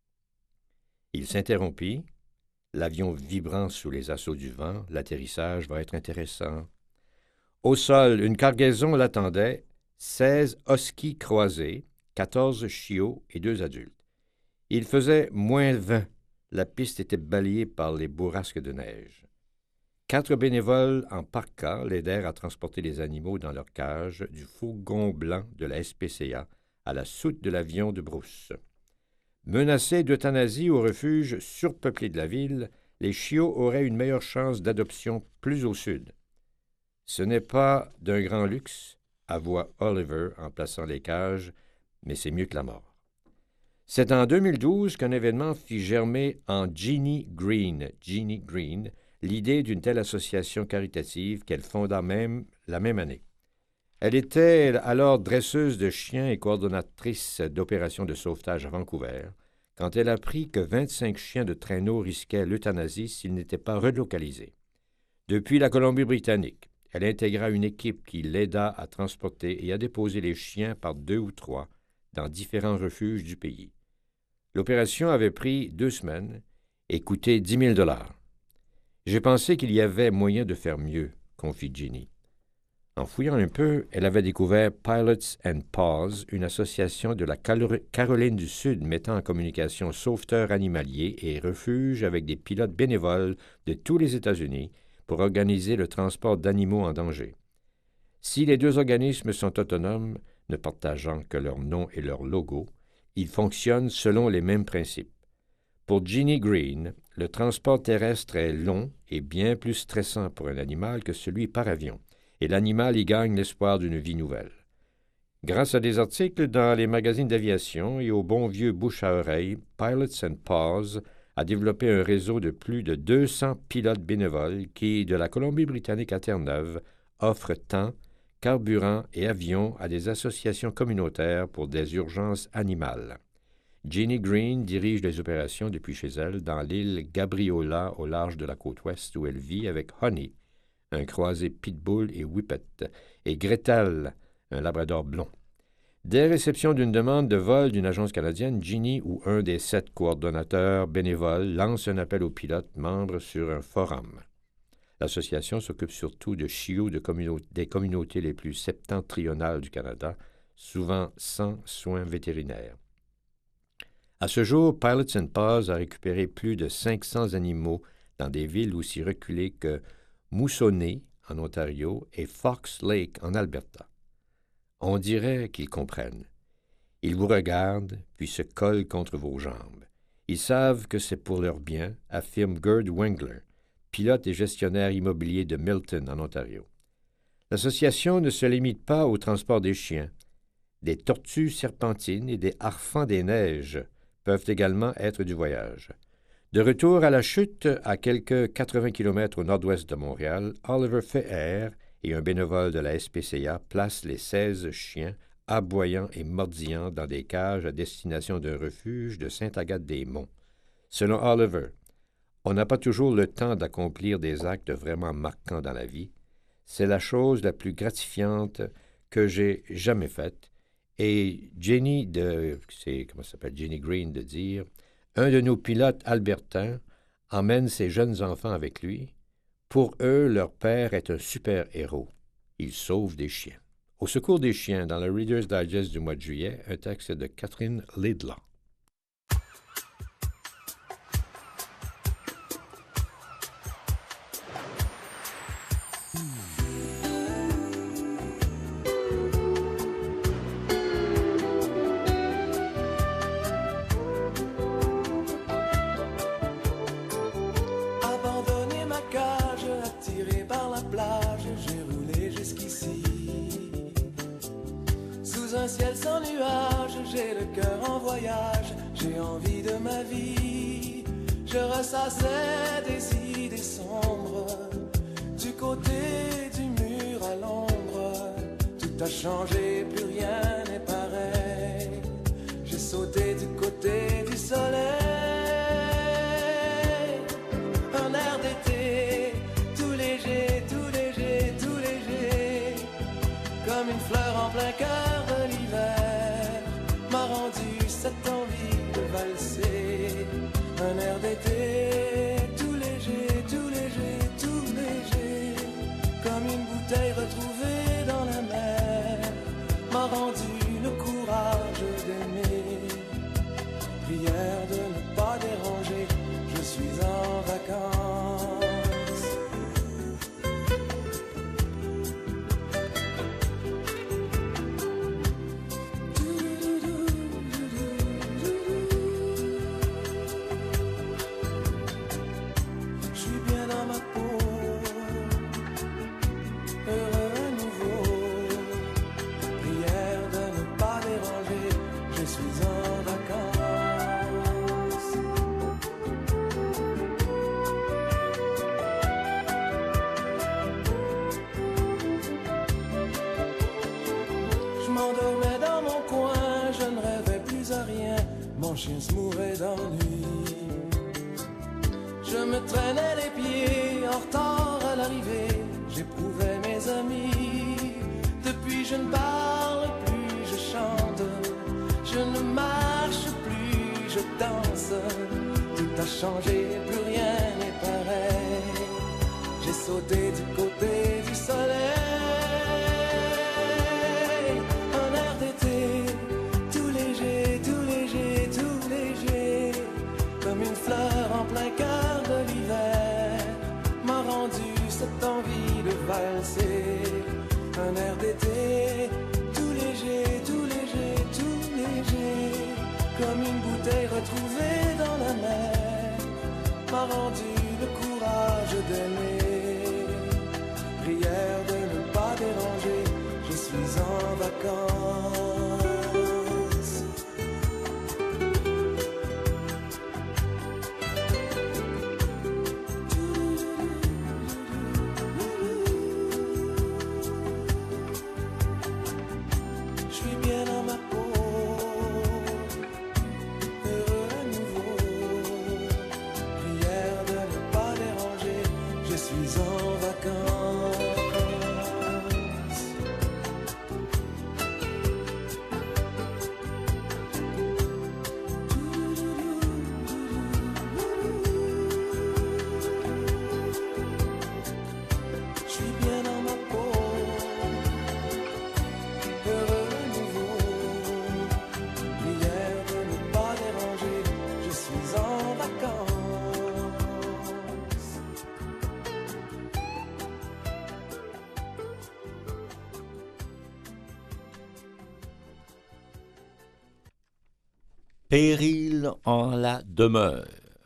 [SPEAKER 2] Il s'interrompit, l'avion vibrant sous les assauts du vent. L'atterrissage va être intéressant. Au sol, une cargaison l'attendait, seize huskies croisés, quatorze chiots et deux adultes. Il faisait moins vingt. La piste était balayée par les bourrasques de neige. Quatre bénévoles en parka l'aidèrent à transporter les animaux dans leur cage du fourgon blanc de la S P C A à la soute de l'avion de brousse. Menacés d'euthanasie au refuge surpeuplé de la ville, les chiots auraient une meilleure chance d'adoption plus au sud. Ce n'est pas d'un grand luxe, avoua Oliver en plaçant les cages, mais c'est mieux que la mort. C'est en deux mille douze qu'un événement fit germer en Jeannie Green, Jeannie Green, l'idée d'une telle association caritative qu'elle fonda même la même année. Elle était alors dresseuse de chiens et coordonnatrice d'opérations de sauvetage à Vancouver, quand elle apprit que vingt-cinq chiens de traîneau risquaient l'euthanasie s'ils n'étaient pas relocalisés. Depuis la Colombie-Britannique, elle intégra une équipe qui l'aida à transporter et à déposer les chiens par deux ou trois dans différents refuges du pays. L'opération avait pris deux semaines et coûté dix mille dollars. J'ai pensé qu'il y avait moyen de faire mieux, confie Jeannie. En fouillant un peu, elle avait découvert Pilots and Paws, une association de la Caroline du Sud mettant en communication sauveteurs animaliers et refuges avec des pilotes bénévoles de tous les États-Unis pour organiser le transport d'animaux en danger. Si les deux organismes sont autonomes, ne partageant que leur nom et leur logo, ils fonctionnent selon les mêmes principes. Pour Jeannie Green, le transport terrestre est long et bien plus stressant pour un animal que celui par avion, et l'animal y gagne l'espoir d'une vie nouvelle. Grâce à des articles dans les magazines d'aviation et au bon vieux bouche à oreille, Pilots and Paws a développé un réseau de plus de deux cents pilotes bénévoles qui, de la Colombie-Britannique à Terre-Neuve, offrent temps, carburant et avions à des associations communautaires pour des urgences animales. Jeannie Green dirige les opérations depuis chez elle dans l'île Gabriola au large de la côte ouest où elle vit avec Honey, un croisé pitbull et whippet, et Gretel, un labrador blond. Dès réception d'une demande de vol d'une agence canadienne, Jeannie ou un des sept coordonnateurs bénévoles lance un appel aux pilotes membres sur un forum. L'association s'occupe surtout de chiots de communauté, des communautés les plus septentrionales du Canada, souvent sans soins vétérinaires. À ce jour, Pilots and Paws a récupéré plus de cinq cents animaux dans des villes aussi reculées que Moosonee, en Ontario, et Fox Lake, en Alberta. On dirait qu'ils comprennent. Ils vous regardent, puis se collent contre vos jambes. Ils savent que c'est pour leur bien, affirme Gerd Wengler, pilote et gestionnaire immobilier de Milton, en Ontario. L'association ne se limite pas au transport des chiens. Des tortues serpentines et des harfans des neiges peuvent également être du voyage. De retour à la chute, à quelques quatre-vingts kilomètres au nord-ouest de Montréal, Oliver Feher et un bénévole de la S P C A placent les seize chiens aboyants et mordillant dans des cages à destination d'un refuge de Sainte-Agathe-des-Monts. Selon Oliver, on n'a pas toujours le temps d'accomplir des actes vraiment marquants dans la vie. C'est la chose la plus gratifiante que j'ai jamais faite. Et Jenny, de, c'est, comment ça s'appelle, Jeannie Green, de dire, un de nos pilotes albertains emmène ses jeunes enfants avec lui. Pour eux, leur père est un super-héros. Il sauve des chiens. Au secours des chiens, dans le Reader's Digest du mois de juillet, un texte de Catherine Laidlaw.
[SPEAKER 1] j'ai le cœur en voyage, j'ai envie de ma vie. Je ressasse des idées sombres, du côté du mur à l'ombre. Tout a changé, plus rien n'est pareil. J'ai sauté du côté du soleil. Un air d'été, tout léger, tout léger, tout léger, comme une fleur en plein cœur de l'hiver, m'a rendu cette envie de valser. Un air d'été, tout léger, tout léger, tout léger, comme une bouteille retrouvée dans la mer, m'a rendu le courage d'aimer. Prière de ne pas déranger, je suis en vacances. Je suis bien dans ma peau, heureux à nouveau. Prière de ne pas déranger, je suis en vacances. Je m'endormais dans mon coin, je ne rêvais plus à rien, mon chien se mourait d'ennui. Je me traînais les pieds en retard à l'arrivée, j'éprouvais mes amis. Depuis je ne parle plus, je chante, je ne marche plus, je danse. Tout a changé, plus rien n'est pareil. J'ai sauté du côté du soleil. Un air d'été, tout léger, tout léger, tout léger, comme une fleur en plein cœur de l'hiver, m'a rendu cette envie de valser. Un air d'été, tout léger, tout léger, tout léger, comme une bouteille retrouvée dans la mer, m'a rendu le courage d'aimer. Prière de ne pas déranger, je suis en vacances. Je suis bien dans ma peau, heureux à nouveau. Prière de ne pas déranger, je suis en vacances. Je suis bien dans ma peau, heureux à nouveau. Prière de ne pas déranger, je suis en vacances.
[SPEAKER 3] Péril en la demeure.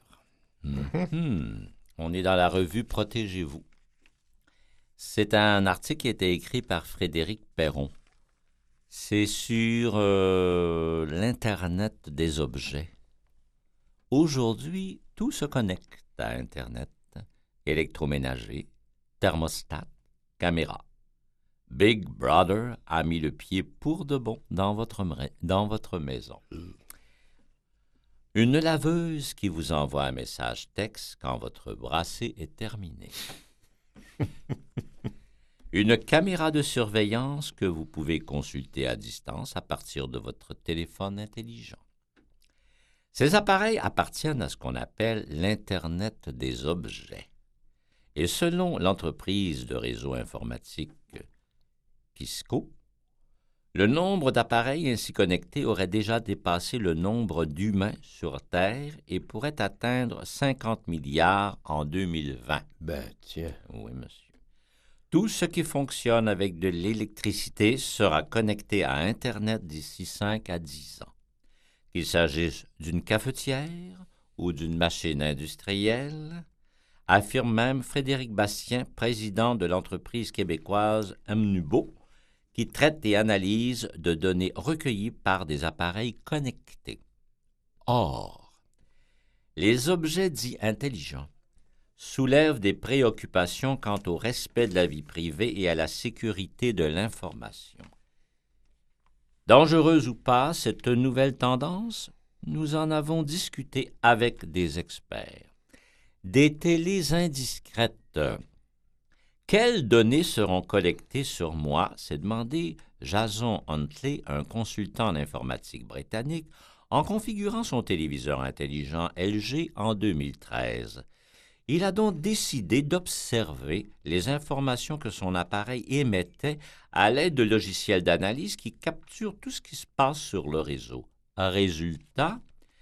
[SPEAKER 3] Mhm. On est dans la revue Protégez-vous. C'est un article qui a été écrit par Frédéric Perron. C'est sur euh, l'Internet des objets. Aujourd'hui, tout se connecte à Internet. Électroménager, thermostat, caméra. Big Brother a mis le pied pour de bon dans votre, dans votre maison. Une laveuse qui vous envoie un message texte quand votre brassée est terminée. Une caméra de surveillance que vous pouvez consulter à distance à partir de votre téléphone intelligent. Ces appareils appartiennent à ce qu'on appelle l'Internet des objets. Et selon l'entreprise de réseau informatique Kisco, le nombre d'appareils ainsi connectés aurait déjà dépassé le nombre d'humains sur Terre et pourrait atteindre cinquante milliards en deux mille vingt.
[SPEAKER 2] Ben, tiens.
[SPEAKER 3] Oui, monsieur. Tout ce qui fonctionne avec de l'électricité sera connecté à Internet d'ici cinq à dix ans. Qu'il s'agisse d'une cafetière ou d'une machine industrielle, affirme même Frédéric Bastien, président de l'entreprise québécoise Amnubo, qui traite et analyse de données recueillies par des appareils connectés. Or, les objets dits intelligents soulèvent des préoccupations quant au respect de la vie privée et à la sécurité de l'information. Dangereuse ou pas, cette nouvelle tendance, nous en avons discuté avec des experts. Des télés indiscrètes. Quelles données seront collectées sur moi? S'est demandé Jason Huntley, un consultant en informatique britannique, en configurant son téléviseur intelligent L G en deux mille treize. Il a donc décidé d'observer les informations que son appareil émettait à l'aide de logiciels d'analyse qui capturent tout ce qui se passe sur le réseau. Résultat,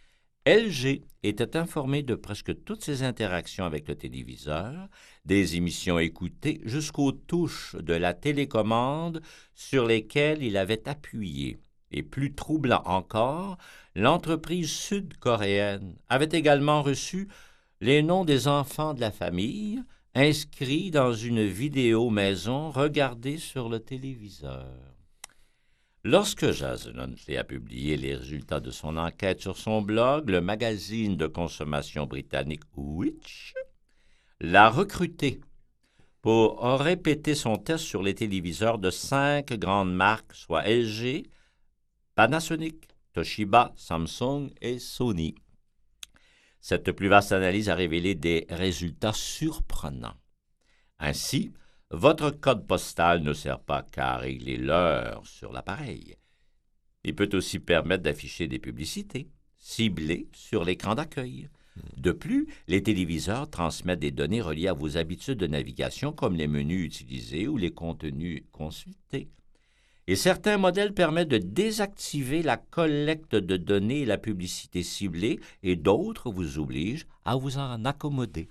[SPEAKER 3] L G était informé de presque toutes ses interactions avec le téléviseur, des émissions écoutées jusqu'aux touches de la télécommande sur lesquelles il avait appuyé. Et plus troublant encore, l'entreprise sud-coréenne avait également reçu les noms des enfants de la famille inscrits dans une vidéo maison regardée sur le téléviseur. Lorsque Jason Huntley a publié les résultats de son enquête sur son blog, le magazine de consommation britannique Which l'a recruté pour répéter son test sur les téléviseurs de cinq grandes marques, soit L G, Panasonic, Toshiba, Samsung et Sony. Cette plus vaste analyse a révélé des résultats surprenants. Ainsi, votre code postal ne sert pas qu'à régler l'heure sur l'appareil. Il peut aussi permettre d'afficher des publicités ciblées sur l'écran d'accueil. De plus, les téléviseurs transmettent des données reliées à vos habitudes de navigation comme les menus utilisés ou les contenus consultés. Et certains modèles permettent de désactiver la collecte de données et la publicité ciblée, et d'autres vous obligent à vous en accommoder.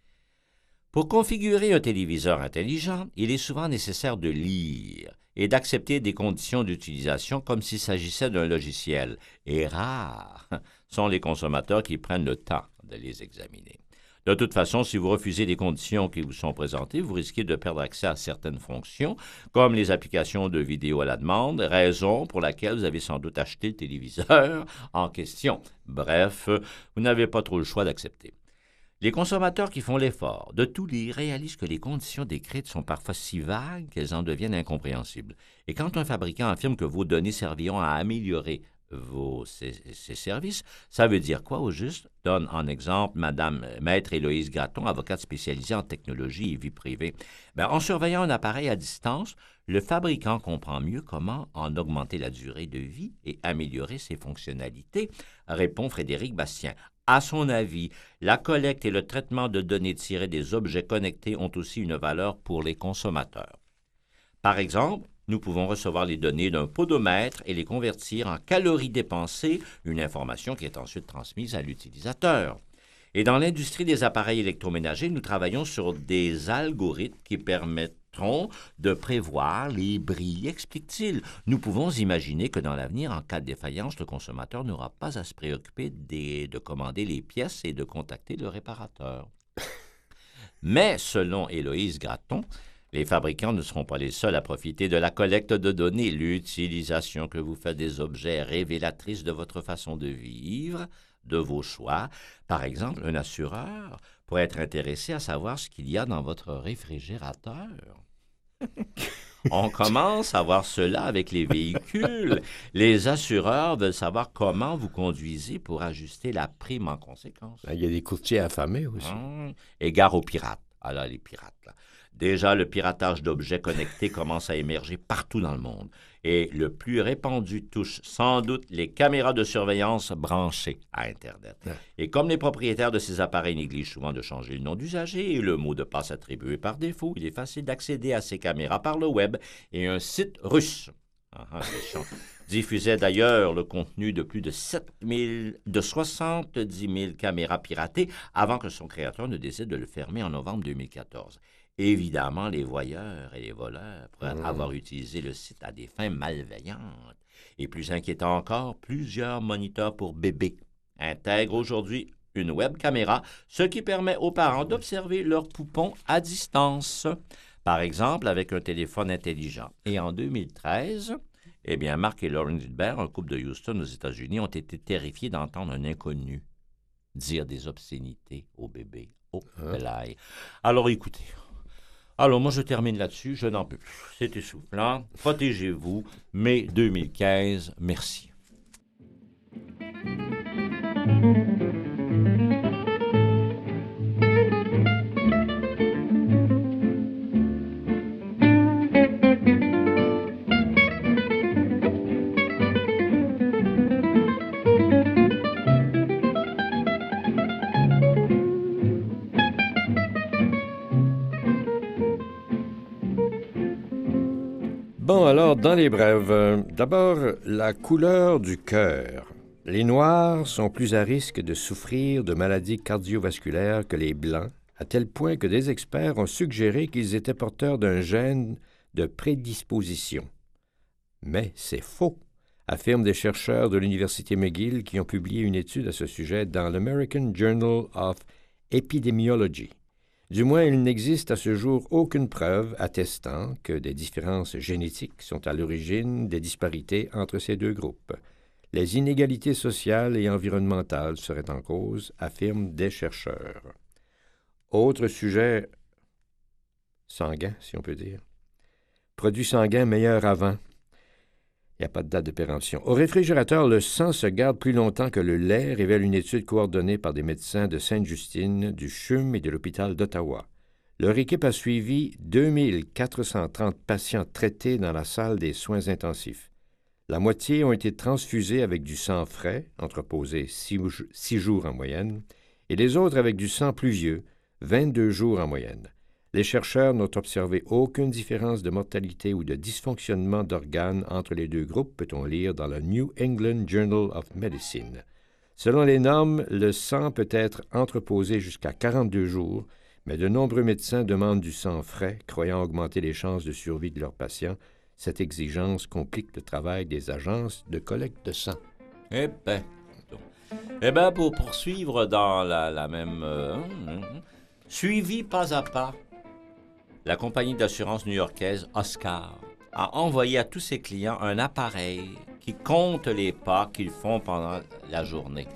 [SPEAKER 3] Pour configurer un téléviseur intelligent, il est souvent nécessaire de lire et d'accepter des conditions d'utilisation comme s'il s'agissait d'un logiciel. Et rares sont les consommateurs qui prennent le temps de les examiner. De toute façon, si vous refusez les conditions qui vous sont présentées, vous risquez de perdre accès à certaines fonctions, comme les applications de vidéo à la demande, raison pour laquelle vous avez sans doute acheté le téléviseur en question. Bref, vous n'avez pas trop le choix d'accepter. Les consommateurs qui font l'effort de tout lire réalisent que les conditions décrites sont parfois si vagues qu'elles en deviennent incompréhensibles. Et quand un fabricant affirme que vos données serviront à améliorer vos, ces, ces services, ça veut dire quoi au juste? Donne en exemple Madame Maître Héloïse Gratton, avocate spécialisée en technologie et vie privée. Bien, en surveillant un appareil à distance, le fabricant comprend mieux comment en augmenter la durée de vie et améliorer ses fonctionnalités, répond Frédéric Bastien. À son avis, la collecte et le traitement de données tirées des objets connectés ont aussi une valeur pour les consommateurs. Par exemple, nous pouvons recevoir les données d'un podomètre et les convertir en calories dépensées, une information qui est ensuite transmise à l'utilisateur. Et dans l'industrie des appareils électroménagers, nous travaillons sur des algorithmes qui permettront de prévoir les bris, explique-t-il. Nous pouvons imaginer que dans l'avenir, en cas de défaillance, le consommateur n'aura pas à se préoccuper des, de commander les pièces et de contacter le réparateur. Mais, selon Héloïse Gratton, les fabricants ne seront pas les seuls à profiter de la collecte de données. L'utilisation que vous faites des objets est révélatrice de votre façon de vivre, de vos choix. Par exemple, un assureur pourrait être intéressé à savoir ce qu'il y a dans votre réfrigérateur. On commence à voir cela avec les véhicules. Les assureurs veulent savoir comment vous conduisez pour ajuster la prime en conséquence.
[SPEAKER 2] Il y a des courtiers affamés aussi.
[SPEAKER 3] Hum, égard aux pirates. Ah là, les pirates, là. Déjà, le piratage d'objets connectés commence à émerger partout dans le monde. Et le plus répandu touche sans doute les caméras de surveillance branchées à Internet. Ouais. Et comme les propriétaires de ces appareils négligent souvent de changer le nom d'usager et le mot de passe attribué par défaut, il est facile d'accéder à ces caméras par le web et un site russe. Ah, ah, diffusait d'ailleurs le contenu de plus de sept mille, de soixante-dix mille caméras piratées avant que son créateur ne décide de le fermer en novembre deux mille quatorze. Évidemment, les voyeurs et les voleurs pourraient mmh. avoir utilisé le site à des fins malveillantes. Et plus inquiétant encore, plusieurs moniteurs pour bébés intègrent aujourd'hui une web caméra, ce qui permet aux parents d'observer leurs poupons à distance. Par exemple, avec un téléphone intelligent. Et en deux mille treize, eh bien, Mark et Lauren Gilbert, un couple de Houston aux États-Unis, ont été terrifiés d'entendre un inconnu dire des obscénités au bébé. Oh, belaï. Alors, écoutez. Alors, moi, je termine là-dessus. Je n'en peux plus. C'est essoufflant. Protégez-vous. Mai deux mille quinze. Merci.
[SPEAKER 2] Bon, alors, dans les brèves, euh, d'abord, la couleur du cœur. Les Noirs sont plus à risque de souffrir de maladies cardiovasculaires que les Blancs, à tel point que des experts ont suggéré qu'ils étaient porteurs d'un gène de prédisposition. Mais c'est faux, affirment des chercheurs de l'Université McGill qui ont publié une étude à ce sujet dans l'American Journal of Epidemiology. Du moins, il n'existe à ce jour aucune preuve attestant que des différences génétiques sont à l'origine des disparités entre ces deux groupes. Les inégalités sociales et environnementales seraient en cause, affirment des chercheurs. Autre sujet sanguin, si on peut dire. Produit sanguin meilleur avant. Il n'y a pas de date de péremption. Au réfrigérateur, le sang se garde plus longtemps que le lait, révèle une étude coordonnée par des médecins de Sainte-Justine, du C H U M et de l'hôpital d'Ottawa. Leur équipe a suivi deux mille quatre cent trente patients traités dans la salle des soins intensifs. La moitié ont été transfusés avec du sang frais, entreposé six, six jours en moyenne, et les autres avec du sang plus vieux, vingt-deux jours en moyenne. Les chercheurs n'ont observé aucune différence de mortalité ou de dysfonctionnement d'organes entre les deux groupes, peut-on lire dans le New England Journal of Medicine. Selon les normes, le sang peut être entreposé jusqu'à quarante-deux jours, mais de nombreux médecins demandent du sang frais, croyant augmenter les chances de survie de leurs patients. Cette exigence complique le travail des agences de collecte de sang.
[SPEAKER 3] Eh bien, eh ben, pour poursuivre dans la, la même... Euh, suivi pas à pas, la compagnie d'assurance new-yorkaise Oscar a envoyé à tous ses clients un appareil qui compte les pas qu'ils font pendant la journée.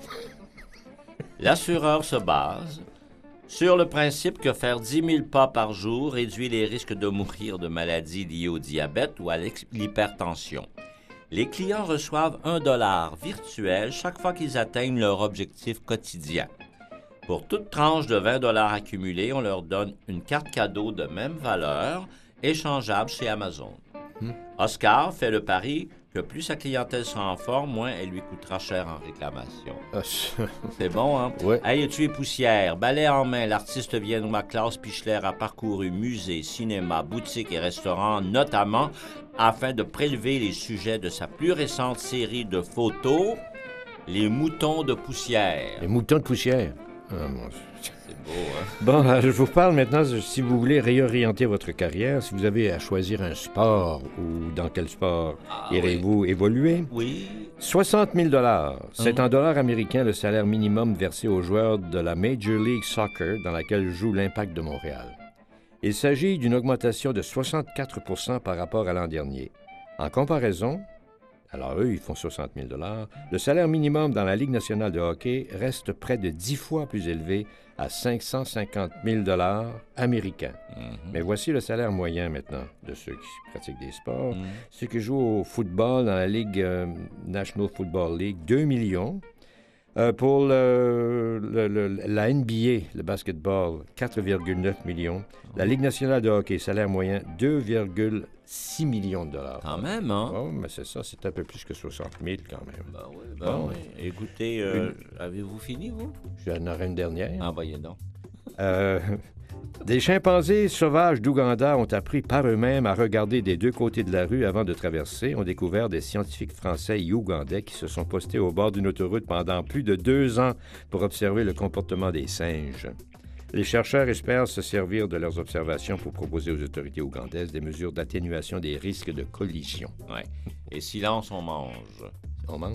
[SPEAKER 3] L'assureur se base sur le principe que faire dix mille pas par jour réduit les risques de mourir de maladies liées au diabète ou à l'hypertension. Les clients reçoivent un dollar virtuel chaque fois qu'ils atteignent leur objectif quotidien. Pour toute tranche de vingt dollars accumulés, on leur donne une carte cadeau de même valeur, échangeable chez Amazon. Hmm. Oscar fait le pari que plus sa clientèle sera en forme, moins elle lui coûtera cher en réclamation.
[SPEAKER 2] Ah,
[SPEAKER 3] c'est bon, hein?
[SPEAKER 2] Ouais.
[SPEAKER 3] Hey, tu es poussière. Balai en main, l'artiste viennois Klaus Pichler a parcouru musées, cinémas, boutiques et restaurants, notamment afin de prélever les sujets de sa plus récente série de photos, Les moutons de poussière.
[SPEAKER 2] Les moutons de poussière. Ah, mon...
[SPEAKER 3] C'est beau, hein?
[SPEAKER 2] Bon, euh, je vous parle maintenant, si vous voulez réorienter votre carrière, si vous avez à choisir un sport ou dans quel sport ah, irez-vous
[SPEAKER 3] oui.
[SPEAKER 2] évoluer?
[SPEAKER 3] Oui.
[SPEAKER 2] soixante mille dollars. C'est
[SPEAKER 3] hum.
[SPEAKER 2] en dollars américains le salaire minimum versé aux joueurs de la Major League Soccer dans laquelle joue l'Impact de Montréal. Il s'agit d'une augmentation de soixante-quatre pour cent par rapport à l'an dernier. En comparaison, alors eux, ils font soixante mille dollars. Le salaire minimum dans la Ligue nationale de hockey reste près de dix fois plus élevé à cinq cent cinquante mille dollars américains. Mm-hmm. Mais voici le salaire moyen maintenant de ceux qui pratiquent des sports. Mm-hmm. Ceux qui jouent au football dans la Ligue euh, National Football League, deux millions. Euh, pour le, le, le, la N B A, le basketball, quatre virgule neuf millions. La Ligue nationale de hockey, salaire moyen, deux virgule six millions de dollars.
[SPEAKER 3] Quand même, hein?
[SPEAKER 2] Oh, mais c'est ça, c'est un peu plus que soixante mille quand même.
[SPEAKER 3] Ben oui, ben bon, oui. Écoutez, euh, une... avez-vous fini, vous?
[SPEAKER 2] J'en aurai une dernière.
[SPEAKER 3] Envoyez donc.
[SPEAKER 2] Euh, des chimpanzés sauvages d'Ouganda ont appris par eux-mêmes à regarder des deux côtés de la rue avant de traverser, ont découvert des scientifiques français et ougandais qui se sont postés au bord d'une autoroute pendant plus de deux ans pour observer le comportement des singes. Les chercheurs espèrent se servir de leurs observations pour proposer aux autorités ougandaises des mesures d'atténuation des risques de collision.
[SPEAKER 3] Oui. Et silence, on mange.
[SPEAKER 2] On mange?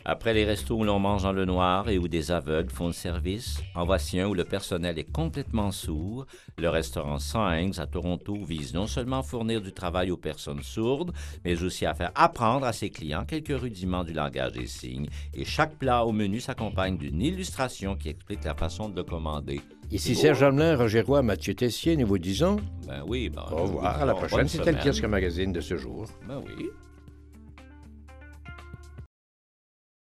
[SPEAKER 3] Après les restos où l'on mange dans le noir et où des aveugles font le service, en voici un où le personnel est complètement sourd. Le restaurant Signs à Toronto vise non seulement à fournir du travail aux personnes sourdes, mais aussi à faire apprendre à ses clients quelques rudiments du langage des signes. Et chaque plat au menu s'accompagne d'une illustration qui explique la façon de le commander.
[SPEAKER 2] Ici Serge Hamelin, Roger Roy, Mathieu Tessier, nous vous disons
[SPEAKER 3] Ben oui, ben,
[SPEAKER 2] au revoir. À la prochaine, c'était le Kiosque Magazine de ce jour.
[SPEAKER 3] Ben oui.